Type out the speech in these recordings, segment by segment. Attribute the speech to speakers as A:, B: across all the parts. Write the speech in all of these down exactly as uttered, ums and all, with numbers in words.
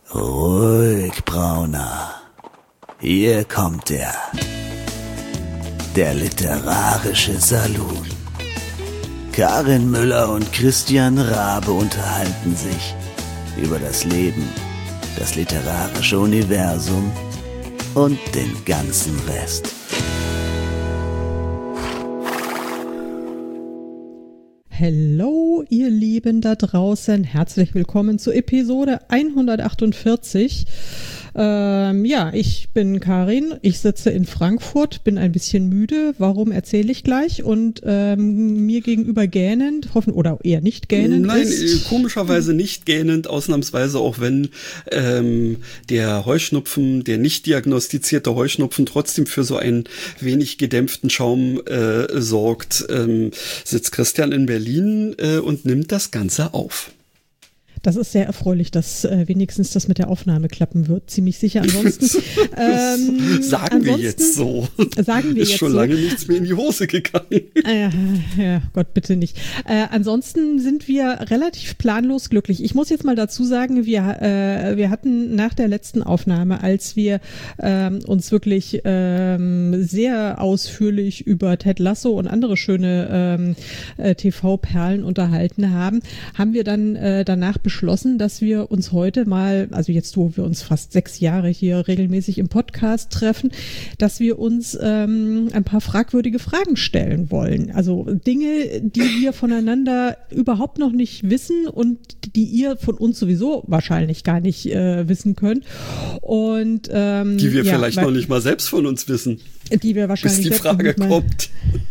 A: Ruhig, Brauner. Hier kommt er. Der literarische Salon. Karin Müller und Christian Rabe unterhalten sich über das Leben, das literarische Universum und den ganzen Rest.
B: Hallo, ihr Lieben da draußen. Herzlich willkommen zur Episode hundertachtundvierzig. Ähm, ja, ich bin Karin, ich sitze in Frankfurt, bin ein bisschen müde, warum erzähle ich gleich, und ähm, mir gegenüber gähnend, hoffen oder eher nicht gähnend
C: Nein,
B: ist.
C: komischerweise nicht gähnend, ausnahmsweise auch wenn ähm, der Heuschnupfen, der nicht diagnostizierte Heuschnupfen trotzdem für so einen wenig gedämpften Schaum äh, sorgt, ähm, sitzt Christian in Berlin äh, und nimmt das Ganze auf.
B: Das ist sehr erfreulich, dass äh, wenigstens das mit der Aufnahme klappen wird. Ziemlich sicher. Ansonsten ähm,
C: sagen
B: ansonsten,
C: wir jetzt so.
B: Sagen wir
C: ist
B: jetzt
C: schon
B: so.
C: lange nichts mehr in die Hose gegangen.
B: Äh, ja, Gott, bitte nicht. Äh, ansonsten sind wir relativ planlos glücklich. Ich muss jetzt mal dazu sagen, wir äh, wir hatten nach der letzten Aufnahme, als wir ähm, uns wirklich ähm, sehr ausführlich über Ted Lasso und andere schöne ähm, äh, T V-Perlen unterhalten haben, haben wir dann äh, danach beschlossen, dass wir uns heute mal, also jetzt, wo wir uns fast sechs Jahre hier regelmäßig im Podcast treffen, dass wir uns ähm, ein paar fragwürdige Fragen stellen wollen. Also Dinge, die wir voneinander überhaupt noch nicht wissen und die ihr von uns sowieso wahrscheinlich gar nicht äh, wissen könnt. Und ähm,
C: die wir
B: ja,
C: vielleicht
B: weil,
C: noch nicht mal selbst von uns wissen.
B: Die wir wahrscheinlich
C: bis die Frage
B: mal,
C: kommt.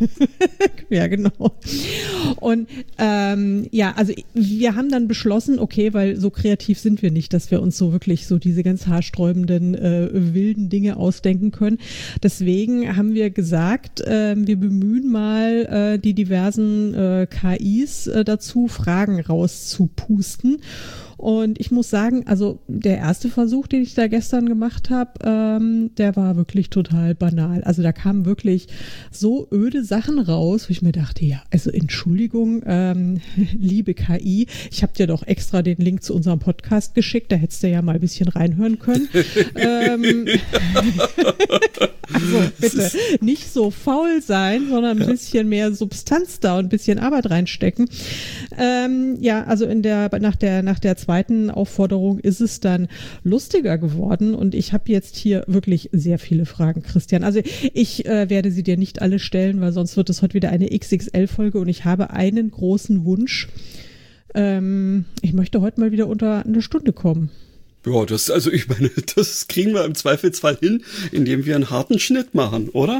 B: Ja, genau. Und ähm, ja, also wir haben dann beschlossen, okay, weil so kreativ sind wir nicht, dass wir uns so wirklich so diese ganz haarsträubenden, äh, wilden Dinge ausdenken können. Deswegen haben wir gesagt, äh, wir bemühen mal äh, die diversen äh, K Is äh, dazu, Fragen rauszupusten. Und ich muss sagen, also der erste Versuch, den ich da gestern gemacht habe, ähm, der war wirklich total banal. Also da kamen wirklich so öde Sachen raus, wo ich mir dachte, ja, also Entschuldigung, ähm, liebe K I, ich habe dir doch extra den Link zu unserem Podcast geschickt, da hättest du ja mal ein bisschen reinhören können. ähm, also bitte nicht so faul sein, sondern ein bisschen mehr Substanz da und ein bisschen Arbeit reinstecken. Ähm, ja, also in der nach der nach der zweiten Aufforderung ist es dann lustiger geworden, und ich habe jetzt hier wirklich sehr viele Fragen, Christian. Also ich äh, werde sie dir nicht alle stellen, weil sonst wird es heute wieder eine X X L-Folge, und ich habe einen großen Wunsch. Ähm, ich möchte heute mal wieder unter eine Stunde kommen.
C: Ja, das, also ich meine, das kriegen wir im Zweifelsfall hin, indem wir einen harten Schnitt machen, oder?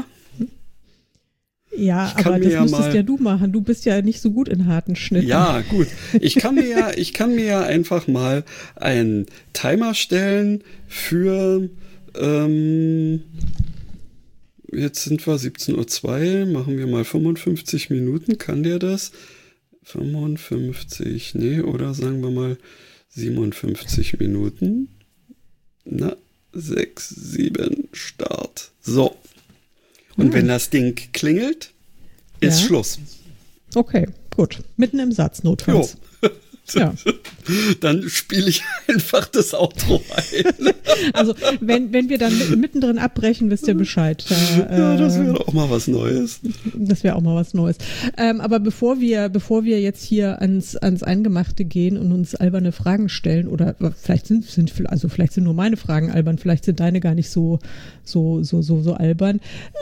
B: Ja, aber das
C: ja
B: müsstest
C: mal,
B: ja du machen. Du bist ja nicht so gut in harten Schnitten.
C: Ja, gut. Ich kann mir ja, ich kann mir ja einfach mal einen Timer stellen für, ähm, jetzt sind wir siebzehn Uhr zwei, machen wir mal fünfundfünfzig Minuten. Kann der das? fünfundfünfzig, nee, oder sagen wir mal siebenundfünfzig Minuten. Na, sechs, sieben, Start. So. Und hm. wenn das Ding klingelt, ist ja Schluss.
B: Okay, gut. Mitten im Satz, notfalls. Ja.
C: Dann spiele ich einfach das Outro ein.
B: Also, wenn, wenn wir dann mittendrin abbrechen, wisst ihr Bescheid. Da,
C: ja, das wäre doch auch mal was Neues.
B: Das wäre auch mal was Neues. Ähm, aber bevor wir, bevor wir jetzt hier ans, ans Eingemachte gehen und uns alberne Fragen stellen, oder vielleicht sind, sind, also vielleicht sind nur meine Fragen albern, vielleicht sind deine gar nicht so, so, so, so, so albern.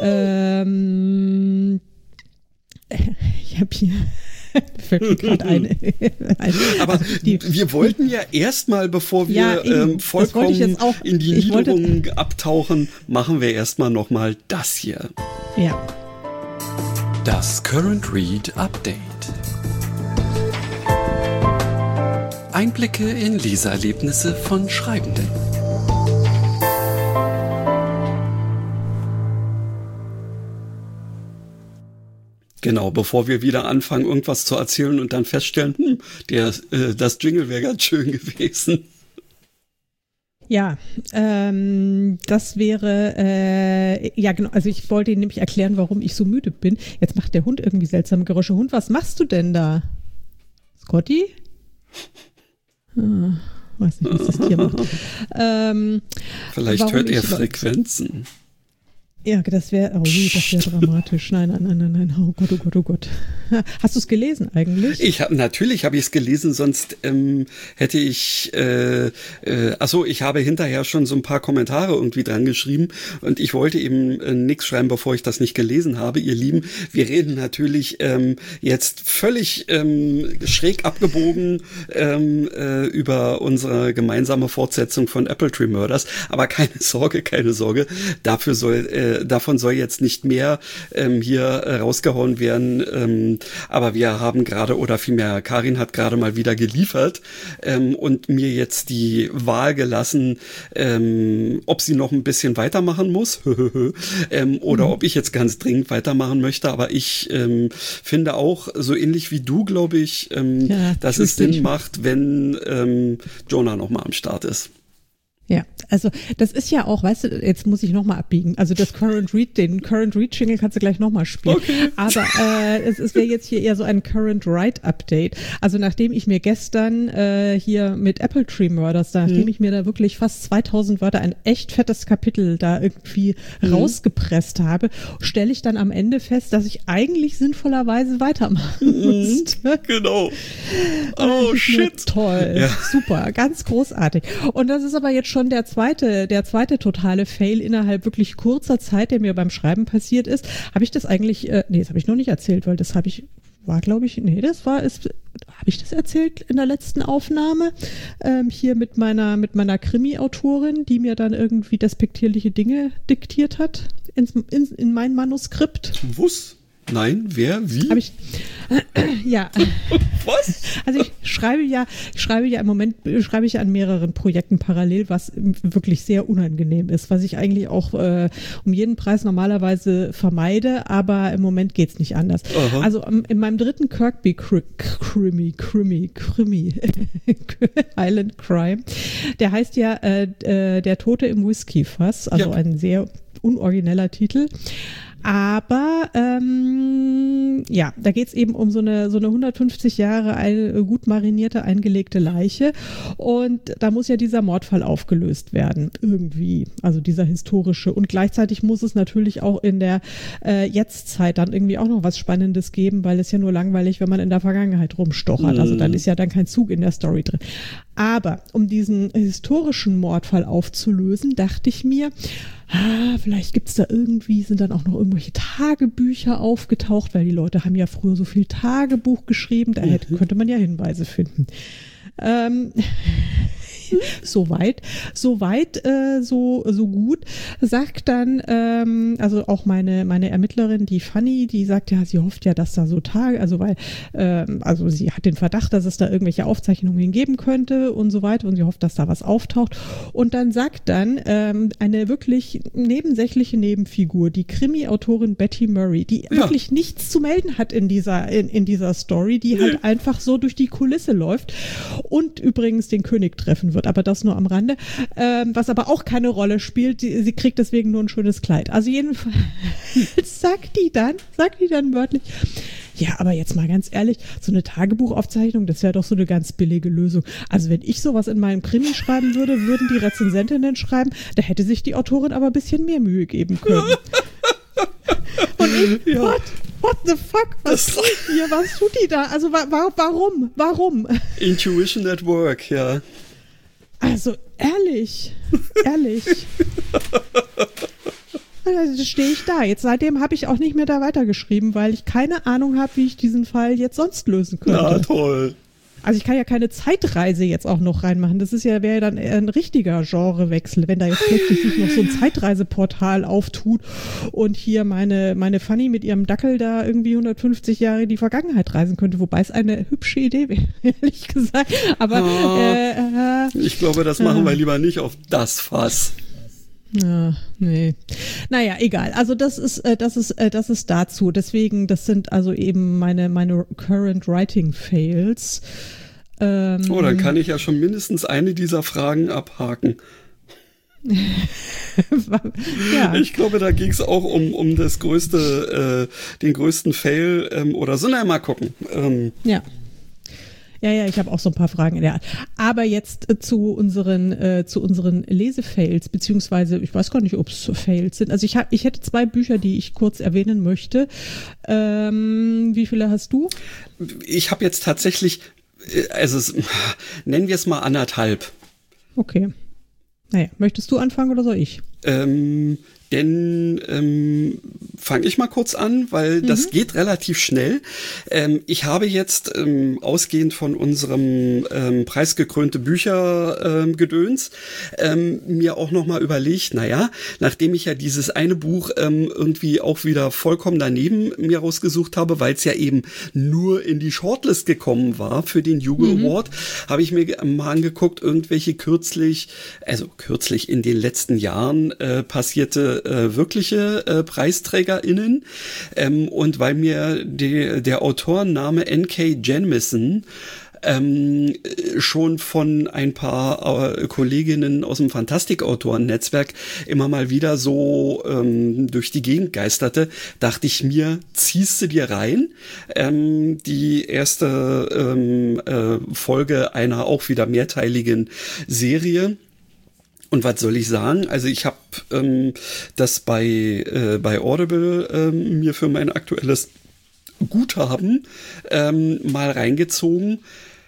B: Ähm, ich habe hier fällt mir gerade eine. eine.
C: Aber also die, wir wollten ja erstmal, bevor wir ja, ähm, vollkommen auch, in die Niederungen abtauchen, machen wir erstmal nochmal das hier.
B: Ja.
D: Das Current Read Update. Einblicke in Leseerlebnisse von Schreibenden.
C: Genau, bevor wir wieder anfangen, irgendwas zu erzählen und dann feststellen, hm, der, äh, das Jingle wäre ganz schön gewesen.
B: Ja, ähm, das wäre, äh, ja genau, also ich wollte Ihnen nämlich erklären, warum ich so müde bin. Jetzt macht der Hund irgendwie seltsame Geräusche. Hund, was machst du denn da? Scotty? Ah, weiß nicht, was das Tier macht. Ähm,
C: Vielleicht hört er Frequenzen.
B: Ja, das wäre, oh, das wäre dramatisch. Nein, nein, nein, nein, nein. Oh Gott, oh Gott, oh Gott. Hast du es gelesen eigentlich?
C: Ich habe natürlich habe ich es gelesen, sonst ähm, hätte ich, äh, äh, achso, ich habe hinterher schon so ein paar Kommentare irgendwie dran geschrieben und ich wollte eben äh, nichts schreiben, bevor ich das nicht gelesen habe. Ihr Lieben, wir reden natürlich ähm, jetzt völlig ähm, schräg abgebogen ähm, äh, über unsere gemeinsame Fortsetzung von Apple Tree Murders, aber keine Sorge, keine Sorge, dafür soll äh, davon soll jetzt nicht mehr ähm, hier äh, rausgehauen werden, ähm, aber wir haben gerade, oder vielmehr Karin hat gerade mal wieder geliefert ähm, und mir jetzt die Wahl gelassen, ähm, ob sie noch ein bisschen weitermachen muss ähm, oder mhm. ob ich jetzt ganz dringend weitermachen möchte, aber ich ähm, finde auch, so ähnlich wie du, glaube ich, ähm, ja, dass es Sinn macht, wenn ähm, Jonah noch mal am Start ist.
B: Ja, also das ist ja auch, weißt du, jetzt muss ich nochmal abbiegen. Also das Current Read, den Current Read Jingle kannst du gleich nochmal spielen. Okay. Aber äh, es, es wäre jetzt hier eher so ein Current Write Update. Also nachdem ich mir gestern äh, hier mit Apple Tree Murders, nachdem mhm. ich mir da wirklich fast zweitausend Wörter, ein echt fettes Kapitel da irgendwie mhm. rausgepresst habe, stelle ich dann am Ende fest, dass ich eigentlich sinnvollerweise weitermachen mhm. musste.
C: Genau. Oh
B: äh,
C: shit.
B: Toll. Ja. Super. Ganz großartig. Und das ist aber jetzt schon der zweite, der zweite totale Fail innerhalb wirklich kurzer Zeit, der mir beim Schreiben passiert ist. Habe ich das eigentlich, äh, nee, das habe ich noch nicht erzählt, weil das habe ich, war glaube ich, nee, das war, ist, habe ich das erzählt in der letzten Aufnahme, ähm, hier mit meiner, mit meiner Krimi-Autorin, die mir dann irgendwie despektierliche Dinge diktiert hat ins, in, in mein Manuskript.
C: Was? Nein, wer, wie?
B: Hab ich, äh, ja.
C: Was?
B: Also ich schreibe ja, ich schreibe ja im Moment, schreibe ich ja an mehreren Projekten parallel, was wirklich sehr unangenehm ist, was ich eigentlich auch äh, um jeden Preis normalerweise vermeide, aber im Moment geht's nicht anders. Aha. Also um, in meinem dritten Kirkby Krimi, Krimi, Krimi, Island Crime, der heißt ja äh, äh, Der Tote im Whiskyfass, also ja. ein sehr unorigineller Titel. Aber ähm, ja, da geht's eben um so eine so eine hundertfünfzig Jahre eine gut marinierte, eingelegte Leiche und da muss ja dieser Mordfall aufgelöst werden, irgendwie, also dieser historische und gleichzeitig muss es natürlich auch in der äh, Jetztzeit dann irgendwie auch noch was Spannendes geben, weil es ja nur langweilig, wenn man in der Vergangenheit rumstochert, also dann ist ja dann kein Zug in der Story drin. Aber um diesen historischen Mordfall aufzulösen, dachte ich mir, ah, vielleicht gibt's da irgendwie, sind dann auch noch irgendwelche Tagebücher aufgetaucht, weil die Leute haben ja früher so viel Tagebuch geschrieben, da hätte, könnte man ja Hinweise finden. Ähm, Soweit, soweit, äh, so so gut. Sagt dann, ähm, also auch meine meine Ermittlerin, die Fanny, die sagt ja, sie hofft ja, dass da so Tage, also weil, ähm, also sie hat den Verdacht, dass es da irgendwelche Aufzeichnungen geben könnte und so weiter und sie hofft, dass da was auftaucht. Und dann sagt dann ähm, eine wirklich nebensächliche Nebenfigur, die Krimi-Autorin Betty Murray, die ja. wirklich nichts zu melden hat in dieser in, in dieser Story, die halt einfach so durch die Kulisse läuft und übrigens den König treffen wird, aber das nur am Rande, ähm, was aber auch keine Rolle spielt, sie, sie kriegt deswegen nur ein schönes Kleid. Also jedenfalls sagt die dann, sagt die dann wörtlich, ja, aber jetzt mal ganz ehrlich, so eine Tagebuchaufzeichnung, das wäre doch so eine ganz billige Lösung. Also wenn ich sowas in meinem Krimi schreiben würde, würden die Rezensentinnen schreiben, da hätte sich die Autorin aber ein bisschen mehr Mühe geben können. Und ich, ja. what? What the fuck? Was tut hier? Was tut die da? Also wa- wa- warum? Warum?
C: Intuition at work, ja.
B: Also ehrlich, ehrlich. Da stehe ich da. Jetzt seitdem habe ich auch nicht mehr da weitergeschrieben, weil ich keine Ahnung habe, wie ich diesen Fall jetzt sonst lösen könnte.
C: Na toll.
B: Also ich kann ja keine Zeitreise jetzt auch noch reinmachen. Das ist ja, wäre ja dann ein richtiger Genrewechsel, wenn da jetzt plötzlich sich noch so ein Zeitreiseportal auftut und hier meine, meine Fanny mit ihrem Dackel da irgendwie hundertfünfzig Jahre in die Vergangenheit reisen könnte, wobei es eine hübsche Idee wäre, ehrlich gesagt. Aber
C: oh,
B: äh, äh,
C: ich glaube, das machen äh, wir lieber nicht auf das Fass.
B: Ja, nee. Naja, egal. Also das ist, äh, das ist, äh, das ist dazu. Deswegen, das sind also eben meine, meine Current Writing Fails. Ähm,
C: oh, dann kann ich ja schon mindestens eine dieser Fragen abhaken. Ja. Ich glaube, da ging es auch um, um das größte, äh, den größten Fail ähm, oder so. Na, mal gucken. Ähm,
B: ja. Ja, ja, ich habe auch so ein paar Fragen in der Art. Aber jetzt äh, zu unseren äh, zu unseren Lesefails, beziehungsweise ich weiß gar nicht, ob es Fails sind. Also ich hab, ich hätte zwei Bücher, die ich kurz erwähnen möchte. Ähm, wie viele hast du?
C: Ich habe jetzt tatsächlich, also nennen wir es mal anderthalb.
B: Okay. Naja, möchtest du anfangen oder soll ich?
C: Ähm, denn ähm, fange ich mal kurz an, weil mhm. das geht relativ schnell. Ähm, ich habe jetzt ähm, ausgehend von unserem ähm, preisgekrönte Bücher-Gedöns ähm, ähm, mir auch noch mal überlegt, naja, nachdem ich ja dieses eine Buch ähm, irgendwie auch wieder vollkommen daneben mir rausgesucht habe, weil es ja eben nur in die Shortlist gekommen war für den Hugo mhm. Award, habe ich mir mal angeguckt, irgendwelche kürzlich, also kürzlich in den letzten Jahren äh, passierte Äh, wirkliche äh, PreisträgerInnen ähm, und weil mir die, der Autorenname N K Jemisin ähm, schon von ein paar äh, Kolleginnen aus dem Fantastikautoren-Netzwerk immer mal wieder so ähm, durch die Gegend geisterte, dachte ich mir, ziehst du dir rein. Ähm, die erste ähm, äh, Folge einer auch wieder mehrteiligen Serie. Und was soll ich sagen? Also ich habe ähm, das bei äh, bei Audible ähm, mir für mein aktuelles Guthaben ähm, mal reingezogen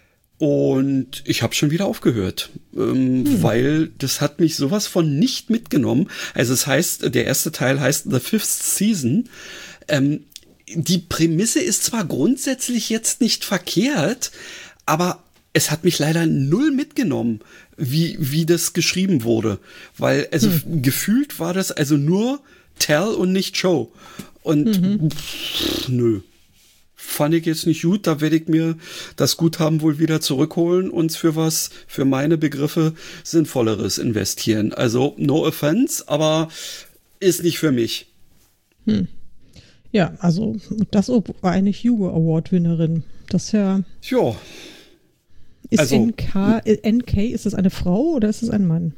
C: und ich habe schon wieder aufgehört, ähm, hm. weil das hat mich sowas von nicht mitgenommen. Also es heißt, der erste Teil heißt The Fifth Season. Ähm, die Prämisse ist zwar grundsätzlich jetzt nicht verkehrt, aber es hat mich leider null mitgenommen, wie, wie das geschrieben wurde. Weil, also hm. gefühlt war das also nur Tell und nicht Show. Und mhm. pff, nö. Fand ich jetzt nicht gut, da werde ich mir das Guthaben wohl wieder zurückholen und für was, für meine Begriffe, Sinnvolleres investieren. Also, no offense, aber ist nicht für mich.
B: Hm. Ja, also, das war eine Hugo Award-Winnerin. Das ist ja...
C: Ja.
B: Ist
C: also,
B: N K, N K, ist das eine Frau oder ist es ein Mann?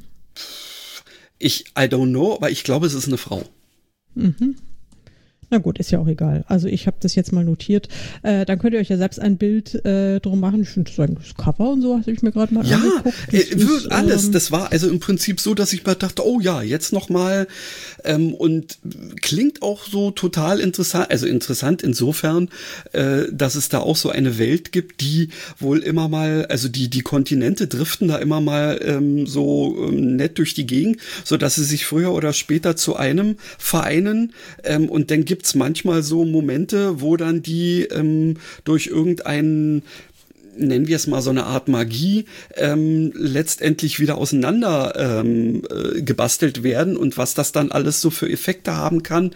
C: Ich, I don't know, aber ich glaube, es ist eine Frau.
B: Mhm. Na gut, ist ja auch egal. Also ich habe das jetzt mal notiert. Äh, dann könnt ihr euch ja selbst ein Bild äh, drum machen. Ich finde das Cover und so, habe ich mir gerade mal
C: ja,
B: angeguckt.
C: Ja, äh, alles. Ähm, das war also im Prinzip so, dass ich mir dachte, oh ja, jetzt noch mal. Ähm, und klingt auch so total interessant. Also interessant insofern, äh, dass es da auch so eine Welt gibt, die wohl immer mal, also die die Kontinente driften da immer mal ähm, so ähm, nett durch die Gegend, so dass sie sich früher oder später zu einem vereinen. Ähm, und dann gibt es manchmal so Momente, wo dann die ähm, durch irgendeinen, nennen wir es mal so eine Art Magie, ähm, letztendlich wieder auseinander ähm, äh, gebastelt werden und was das dann alles so für Effekte haben kann,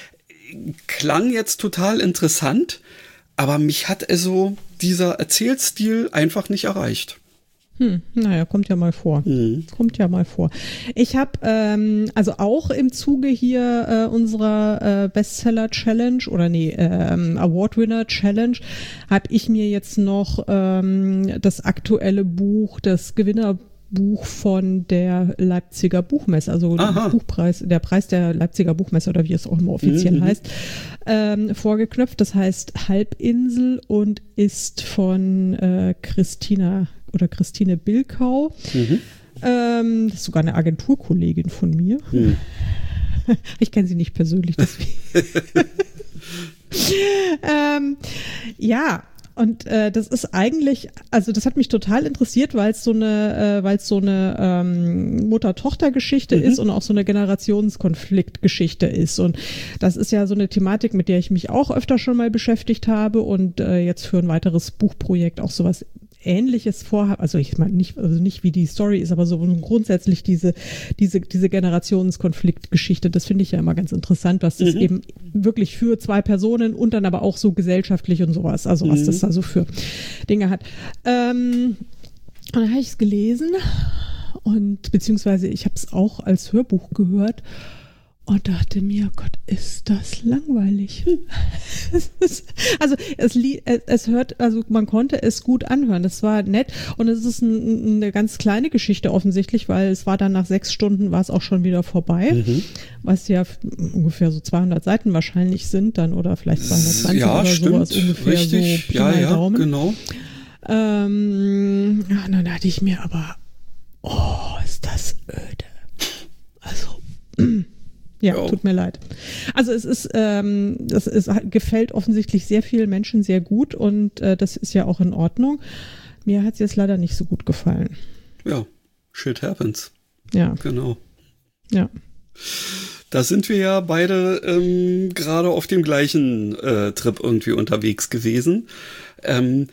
C: klang jetzt total interessant, aber mich hat also dieser Erzählstil einfach nicht erreicht.
B: Hm, naja, kommt ja mal vor. Mhm. Kommt ja mal vor. Ich habe ähm, also auch im Zuge hier äh, unserer äh, Bestseller-Challenge oder nee, ähm, Award-Winner-Challenge habe ich mir jetzt noch ähm, das aktuelle Buch, das Gewinnerbuch von der Leipziger Buchmesse, also der Buchpreis, der Preis der Leipziger Buchmesse oder wie es auch immer offiziell mhm. heißt, ähm, vorgeknöpft. Das heißt Halbinsel und ist von äh, Christina oder Christine Bilkau. Mhm. Ähm, das ist sogar eine Agenturkollegin von mir. Mhm. Ich kenne sie nicht persönlich, deswegen. ähm, ja, und äh, das ist eigentlich, also das hat mich total interessiert, weil es so eine, äh, weil es so eine ähm, Mutter-Tochter-Geschichte mhm. ist und auch so eine Generationskonfliktgeschichte ist. Und das ist ja so eine Thematik, mit der ich mich auch öfter schon mal beschäftigt habe und äh, jetzt für ein weiteres Buchprojekt auch sowas Ähnliches vorhabe, also ich meine nicht, also nicht wie die Story ist, aber so grundsätzlich diese, diese, diese Generationskonfliktgeschichte, das finde ich ja immer ganz interessant, was das mhm. eben wirklich für zwei Personen und dann aber auch so gesellschaftlich und sowas, also was mhm. das da so für Dinge hat. Ähm, und dann habe ich es gelesen und beziehungsweise ich habe es auch als Hörbuch gehört und dachte mir, Gott, ist das langweilig. Es ist, also es, es hört, also man konnte es gut anhören. Das war nett und es ist ein, eine ganz kleine Geschichte offensichtlich, weil es war dann nach sechs Stunden war es auch schon wieder vorbei, mhm. was ja ungefähr so zweihundert Seiten wahrscheinlich sind dann oder vielleicht zweihundertzwanzig
C: ja,
B: oder
C: stimmt.
B: sowas ungefähr.
C: Richtig.
B: So
C: ja, ja,
B: Daumen.
C: genau.
B: Ähm, ja, dann dachte ich mir aber, oh, ist das öde. Also, ja,
C: Ja.
B: tut mir leid. Also es ist, ähm, das ist, gefällt offensichtlich sehr vielen Menschen sehr gut und äh, das ist ja auch in Ordnung. Mir hat es jetzt leider nicht so gut gefallen.
C: Ja, shit happens.
B: Ja.
C: Genau.
B: Ja.
C: Da sind wir ja beide ähm, gerade auf dem gleichen äh, Trip irgendwie unterwegs gewesen. Ähm,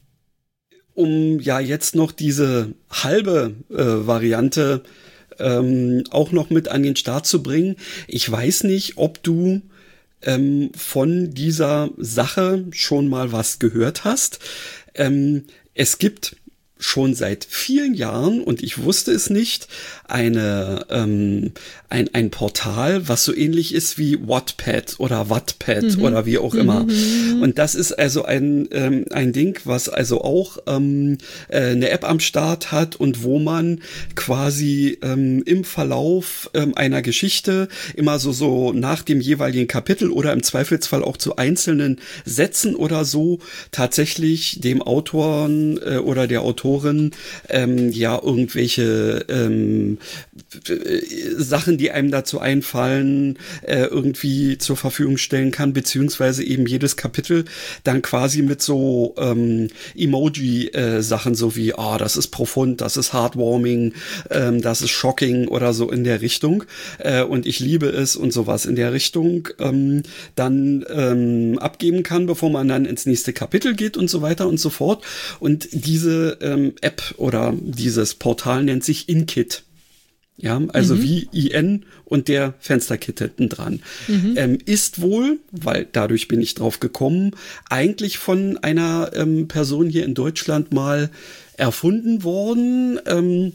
C: um ja jetzt noch diese halbe äh, Variante ähm, auch noch mit an den Start zu bringen. Ich weiß nicht, ob du ähm, von dieser Sache schon mal was gehört hast. Ähm, es gibt schon seit vielen Jahren, und ich wusste es nicht, eine ähm, ein, ein Portal, was so ähnlich ist wie Wattpad oder Wattpad mhm. oder wie auch immer. Mhm. Und das ist also ein ähm, ein Ding, was also auch ähm, äh, eine App am Start hat und wo man quasi ähm, im Verlauf ähm, einer Geschichte immer so so nach dem jeweiligen Kapitel oder im Zweifelsfall auch zu einzelnen Sätzen oder so tatsächlich dem Autoren äh, oder der Autorin ähm, ja irgendwelche ähm, Sachen, die einem dazu einfallen, äh, irgendwie zur Verfügung stellen kann, beziehungsweise eben jedes Kapitel dann quasi mit so ähm, Emoji-Sachen, äh, so wie, ah, oh, das ist profund, das ist heartwarming, ähm, das ist shocking oder so in der Richtung äh, und ich liebe es und sowas in der Richtung ähm, dann ähm, abgeben kann, bevor man dann ins nächste Kapitel geht und so weiter und so fort. Und diese ähm, App oder dieses Portal nennt sich InKit. Ja, also mhm. wie I N und der Fensterkit hinten dran. Mhm. Ähm, ist wohl, weil dadurch bin ich drauf gekommen, eigentlich von einer ähm, Person hier in Deutschland mal erfunden worden, ähm,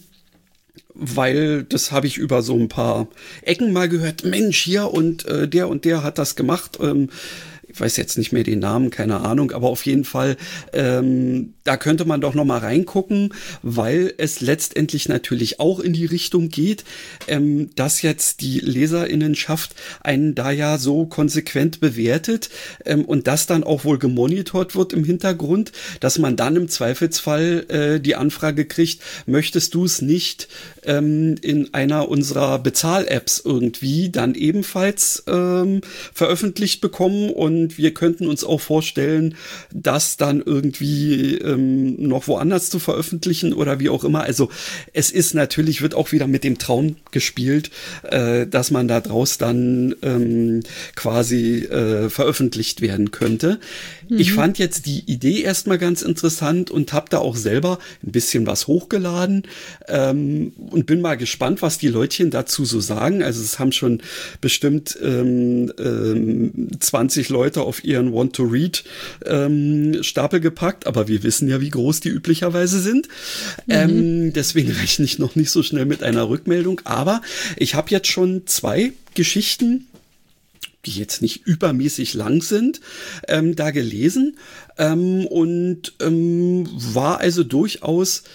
C: weil das habe ich über so ein paar Ecken mal gehört. Mensch, hier und äh, der und der hat das gemacht. Ähm, ich weiß jetzt nicht mehr den Namen, keine Ahnung, aber auf jeden Fall, ähm, da könnte man doch noch mal reingucken, weil es letztendlich natürlich auch in die Richtung geht, ähm, dass jetzt die LeserInnenschaft einen da ja so konsequent bewertet ähm, und das dann auch wohl gemonitort wird im Hintergrund, dass man dann im Zweifelsfall äh, die Anfrage kriegt, möchtest du es nicht ähm, in einer unserer Bezahl-Apps irgendwie dann ebenfalls ähm, veröffentlicht bekommen und Und wir könnten uns auch vorstellen, das dann irgendwie ähm, noch woanders zu veröffentlichen oder wie auch immer. Also es ist natürlich, wird auch wieder mit dem Traum gespielt, äh, dass man da draus dann ähm, quasi äh, veröffentlicht werden könnte. Mhm. Ich fand jetzt die Idee erstmal ganz interessant und habe da auch selber ein bisschen was hochgeladen ähm, und bin mal gespannt, was die Leutchen dazu so sagen. Also es haben schon bestimmt ähm, ähm, zwanzig Leute auf ihren Want-to-Read ähm, Stapel gepackt, aber wir wissen ja, wie groß die üblicherweise sind. Mhm. Ähm, deswegen rechne ich noch nicht so schnell mit einer Rückmeldung, aber ich habe jetzt schon zwei Geschichten, die jetzt nicht übermäßig lang sind, ähm, da gelesen ähm, und ähm, war also durchaus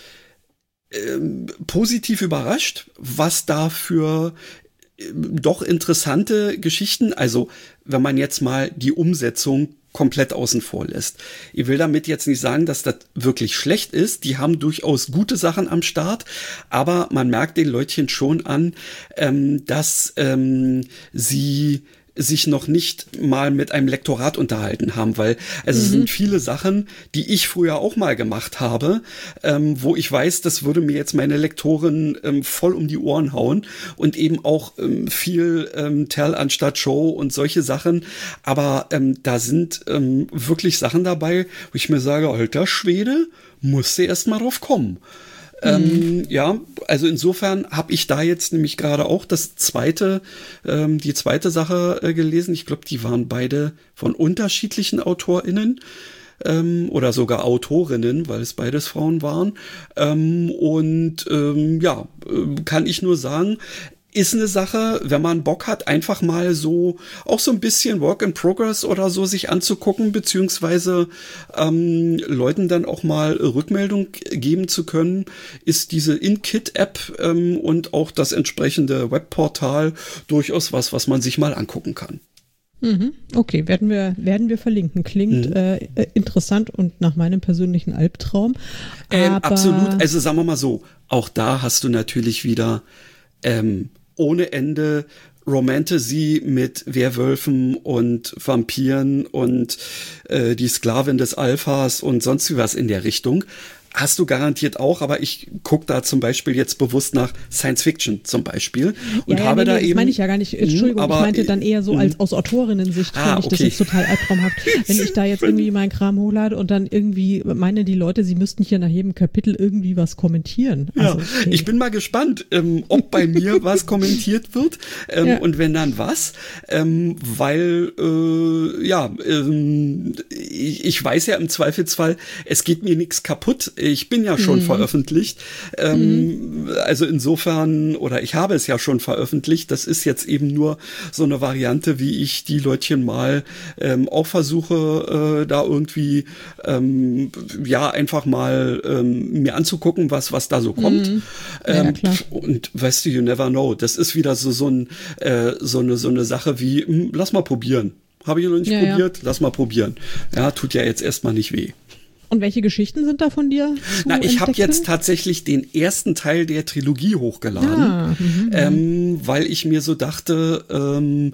C: ähm, positiv überrascht, was da für doch interessante Geschichten, also wenn man jetzt mal die Umsetzung komplett außen vor lässt. Ich will damit jetzt nicht sagen, dass das wirklich schlecht ist. Die haben durchaus gute Sachen am Start, aber man merkt den Leutchen schon an, ähm, dass ähm, sie sich noch nicht mal mit einem Lektorat unterhalten haben, weil also mhm. es sind viele Sachen, die ich früher auch mal gemacht habe, ähm, wo ich weiß, das würde mir jetzt meine Lektorin ähm, voll um die Ohren hauen und eben auch ähm, viel ähm, Tell anstatt Show und solche Sachen, aber ähm, da sind ähm, wirklich Sachen dabei, wo ich mir sage, alter Schwede, musste erst mal drauf kommen. Ähm, ja, also insofern habe ich da jetzt nämlich gerade auch das zweite, ähm, die zweite Sache äh, gelesen. Ich glaube, die waren beide von unterschiedlichen AutorInnen ähm, oder sogar Autorinnen, weil es beides Frauen waren. Ähm, und ähm, ja, äh, kann ich nur sagen, ist eine Sache, wenn man Bock hat, einfach mal so auch so ein bisschen Work in Progress oder so sich anzugucken, beziehungsweise ähm, Leuten dann auch mal Rückmeldung geben zu können, ist diese InKit-App ähm, und auch das entsprechende Webportal durchaus was, was man sich mal angucken kann.
B: Mhm. Okay, werden wir, werden wir verlinken. Klingt mhm. äh, interessant und nach meinem persönlichen Albtraum.
C: Ähm, absolut, also sagen wir mal so, auch da hast du natürlich wieder ähm, ohne Ende Romantasy mit Werwölfen und Vampiren und äh, die Sklavin des Alphas und sonst wie was in der Richtung. Hast du garantiert auch, aber ich gucke da zum Beispiel jetzt bewusst nach Science Fiction zum Beispiel und
B: ja, ja,
C: habe
B: nee,
C: da
B: nee,
C: eben.
B: Das meine ich ja gar nicht. Entschuldigung,
C: aber,
B: ich meinte dann eher so als aus Autorinnen-Sicht
C: ah,
B: finde ich
C: okay.
B: das jetzt total albtraumhaft. Wenn ich da jetzt irgendwie meinen Kram hochlade und dann irgendwie meine die Leute, sie müssten hier nach jedem Kapitel irgendwie was kommentieren. Also,
C: ja,
B: okay.
C: Ich bin mal gespannt, ähm, ob bei mir was kommentiert wird ähm, ja. und wenn dann was, ähm, weil äh, ja, ähm, ich, ich weiß ja im Zweifelsfall, es geht mir nichts kaputt. Ich bin ja schon mhm. veröffentlicht. Ähm, mhm. Also insofern, oder ich habe es ja schon veröffentlicht. Das ist jetzt eben nur so eine Variante, wie ich die Leutchen mal ähm, auch versuche, äh, da irgendwie ähm, ja einfach mal ähm, mir anzugucken, was was da so kommt.
B: Mhm.
C: Ähm,
B: ja, klar.
C: Und weißt du, you never know. Das ist wieder so so ein äh, so eine so eine Sache wie mh, lass mal probieren. Habe ich noch nicht
B: ja,
C: probiert,
B: ja.
C: lass mal probieren. Ja, tut ja jetzt erstmal nicht weh.
B: Und welche Geschichten sind da von dir zu
C: Na, ich habe
B: entdecken?
C: jetzt tatsächlich den ersten Teil der Trilogie hochgeladen,
B: ah, mhm,
C: ähm, weil ich mir so dachte, ähm,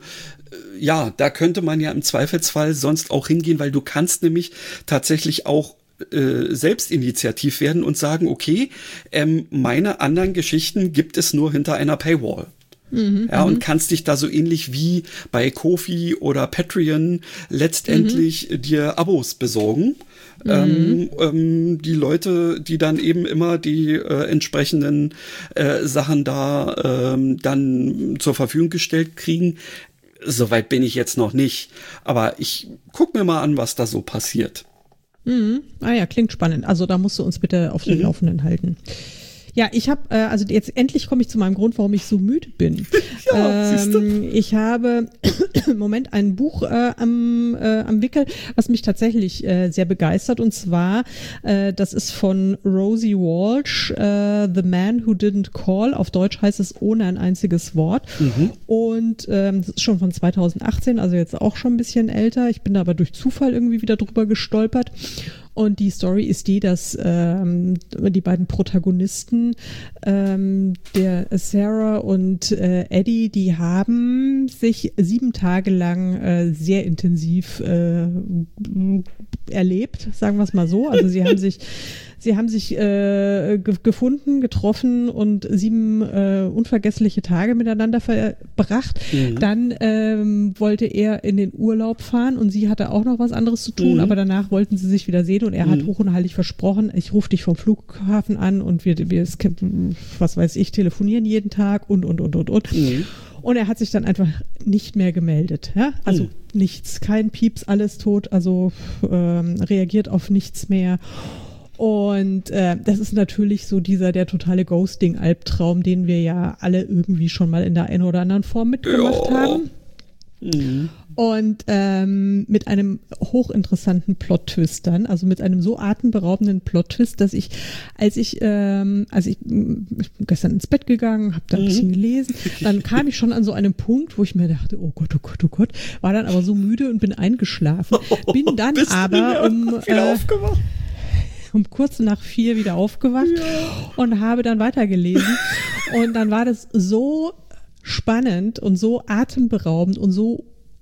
C: ja, da könnte man ja im Zweifelsfall sonst auch hingehen, weil du kannst nämlich tatsächlich auch äh, selbstinitiativ werden und sagen, okay, ähm, meine anderen Geschichten gibt es nur hinter einer Paywall.
B: Mhm,
C: ja, und
B: mhm.
C: kannst dich da so ähnlich wie bei Ko-fi oder Patreon letztendlich mhm. dir Abos besorgen. Mhm. Ähm, ähm, die Leute, die dann eben immer die äh, entsprechenden äh, Sachen da ähm, dann zur Verfügung gestellt kriegen. Soweit bin ich jetzt noch nicht. Aber ich guck mir mal an, was da so passiert.
B: Mhm. Ah ja, klingt spannend. Also da musst du uns bitte auf den mhm. Laufenden halten. Ja, ich habe, äh, also jetzt endlich komme ich zu meinem Grund, warum ich so müde bin.
C: ja,
B: ähm, ich habe im Moment ein Buch äh, am, äh, am Wickel, was mich tatsächlich äh, sehr begeistert. Und zwar, äh, das ist von Rosie Walsh, äh, The Man Who Didn't Call. Auf Deutsch heißt es ohne ein einziges Wort. Mhm. Und ähm, das ist schon von zweitausendachtzehn, also jetzt auch schon ein bisschen älter. Ich bin da aber durch Zufall irgendwie wieder drüber gestolpert. Und die Story ist die, dass ähm, die beiden Protagonisten, ähm, der Sarah und äh, Eddie, die haben sich sieben Tage lang äh, sehr intensiv äh, erlebt, sagen wir es mal so. Also sie haben sich Sie haben sich äh, ge- gefunden, getroffen und sieben äh, unvergessliche Tage miteinander verbracht. Mhm. Dann ähm, wollte er in den Urlaub fahren und sie hatte auch noch was anderes zu tun, mhm. aber danach wollten sie sich wieder sehen und er mhm. hat hoch und heilig versprochen, ich rufe dich vom Flughafen an und wir, wir was weiß ich, telefonieren jeden Tag und, und, und, und, und. Mhm. Und er hat sich dann einfach nicht mehr gemeldet. Ja? Also mhm. nichts, kein Pieps, alles tot, also ähm, reagiert auf nichts mehr. Und äh, das ist natürlich so dieser der totale Ghosting-Albtraum, den wir ja alle irgendwie schon mal in der einen oder anderen Form mitgemacht ja. haben. Mhm. Und ähm, mit einem hochinteressanten Plot-Twist dann, also mit einem so atemberaubenden Plot-Twist, dass ich, als ich, ähm, also ich, ich bin gestern ins Bett gegangen, habe da ein mhm. bisschen gelesen, dann kam ich schon an so einem Punkt, wo ich mir dachte, oh Gott, oh Gott, oh Gott, war dann aber so müde und bin eingeschlafen, bin dann
C: Bist
B: aber um
C: äh, aufgewacht?
B: um kurz nach vier wieder aufgewacht ja. und habe dann weitergelesen und dann war das so spannend und so atemberaubend und so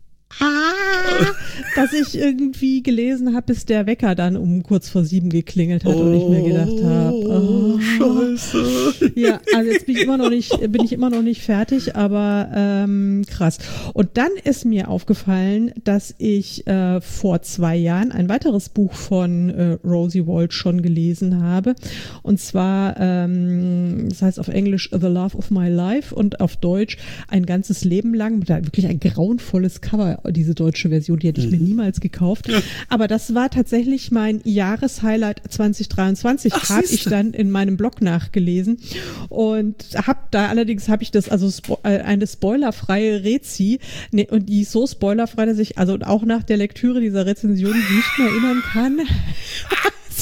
B: ah, dass ich irgendwie gelesen habe, bis der Wecker dann um kurz vor sieben geklingelt hat oh, und ich mir gedacht habe, oh,
C: Scheiße.
B: Ja, also jetzt bin ich immer noch nicht, bin ich immer noch nicht fertig, aber ähm, krass. Und dann ist mir aufgefallen, dass ich äh, vor zwei Jahren ein weiteres Buch von äh, Rosie Walsh schon gelesen habe und zwar, ähm, das heißt auf Englisch The Love of My Life und auf Deutsch Ein ganzes Leben lang, mit wirklich ein grauenvolles Cover, diese deutsche Version, die hätte ich mir niemals gekauft. Ja. Aber das war tatsächlich mein Jahreshighlight zwanzig dreiundzwanzig, habe ich dann in meinem Blog nachgelesen und habe da allerdings habe ich das, also spo- eine spoilerfreie Rezi ne, und die ist so spoilerfrei, dass ich also auch nach der Lektüre dieser Rezension nicht mehr erinnern kann, was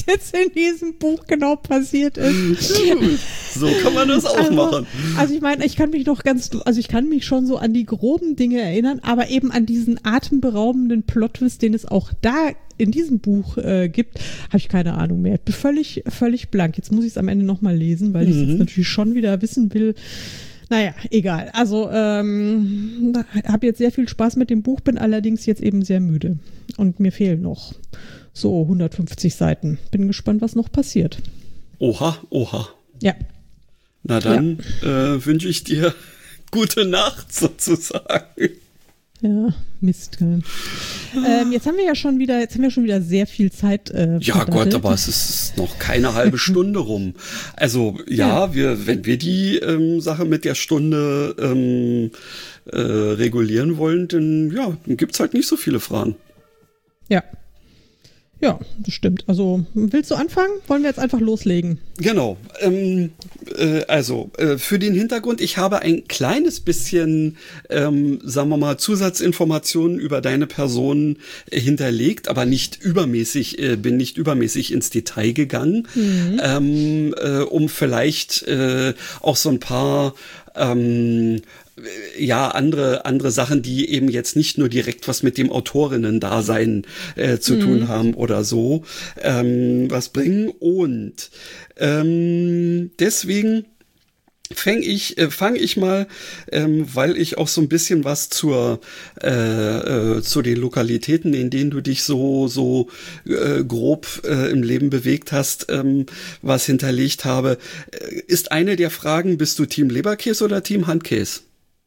B: jetzt in diesem Buch genau passiert ist.
C: So kann man das auch
B: also,
C: machen.
B: Also ich meine, ich kann mich noch ganz, also ich kann mich schon so an die groben Dinge erinnern, aber eben an diesen atemberaubenden Plot-Twist, den es auch da in diesem Buch äh, gibt, habe ich keine Ahnung mehr. Ich bin völlig, völlig blank. Jetzt muss ich es am Ende nochmal lesen, weil mhm. ich es jetzt natürlich schon wieder wissen will. Naja, egal. Also ähm, habe jetzt sehr viel Spaß mit dem Buch, bin allerdings jetzt eben sehr müde. Und mir fehlen noch so hundertfünfzig Seiten. Bin gespannt, was noch passiert.
C: Oha, oha.
B: Ja.
C: Na dann ja. äh, wünsche ich dir gute Nacht sozusagen.
B: Ja, Mist. Ähm, jetzt haben wir ja schon wieder, jetzt haben wir schon wieder sehr viel Zeit. Äh,
C: ja Gott, aber es ist noch keine halbe Stunde rum. Also ja, ja. wir, wenn wir die ähm, Sache mit der Stunde ähm, äh, regulieren wollen, dann ja, dann gibt's halt nicht so viele Fragen.
B: Ja. Ja, das stimmt. Also, willst du anfangen? Wollen wir jetzt einfach loslegen?
C: Genau. Ähm, äh, also, äh, für den Hintergrund, ich habe ein kleines bisschen, ähm, sagen wir mal, Zusatzinformationen über deine Person äh, hinterlegt, aber nicht übermäßig, äh, bin nicht übermäßig ins Detail gegangen, mhm. ähm, äh, um vielleicht äh, auch so ein paar ähm, ja, andere, andere Sachen, die eben jetzt nicht nur direkt was mit dem Autorinnen-Dasein äh, zu mhm. tun haben oder so, ähm, was bringen. Und ähm, deswegen fange ich, äh, fang ich mal, ähm, weil ich auch so ein bisschen was zur, äh, äh, zu den Lokalitäten, in denen du dich so, so äh, grob äh, im Leben bewegt hast, ähm, was hinterlegt habe. Ist eine der Fragen, bist du Team Leberkäse oder Team Handkäse?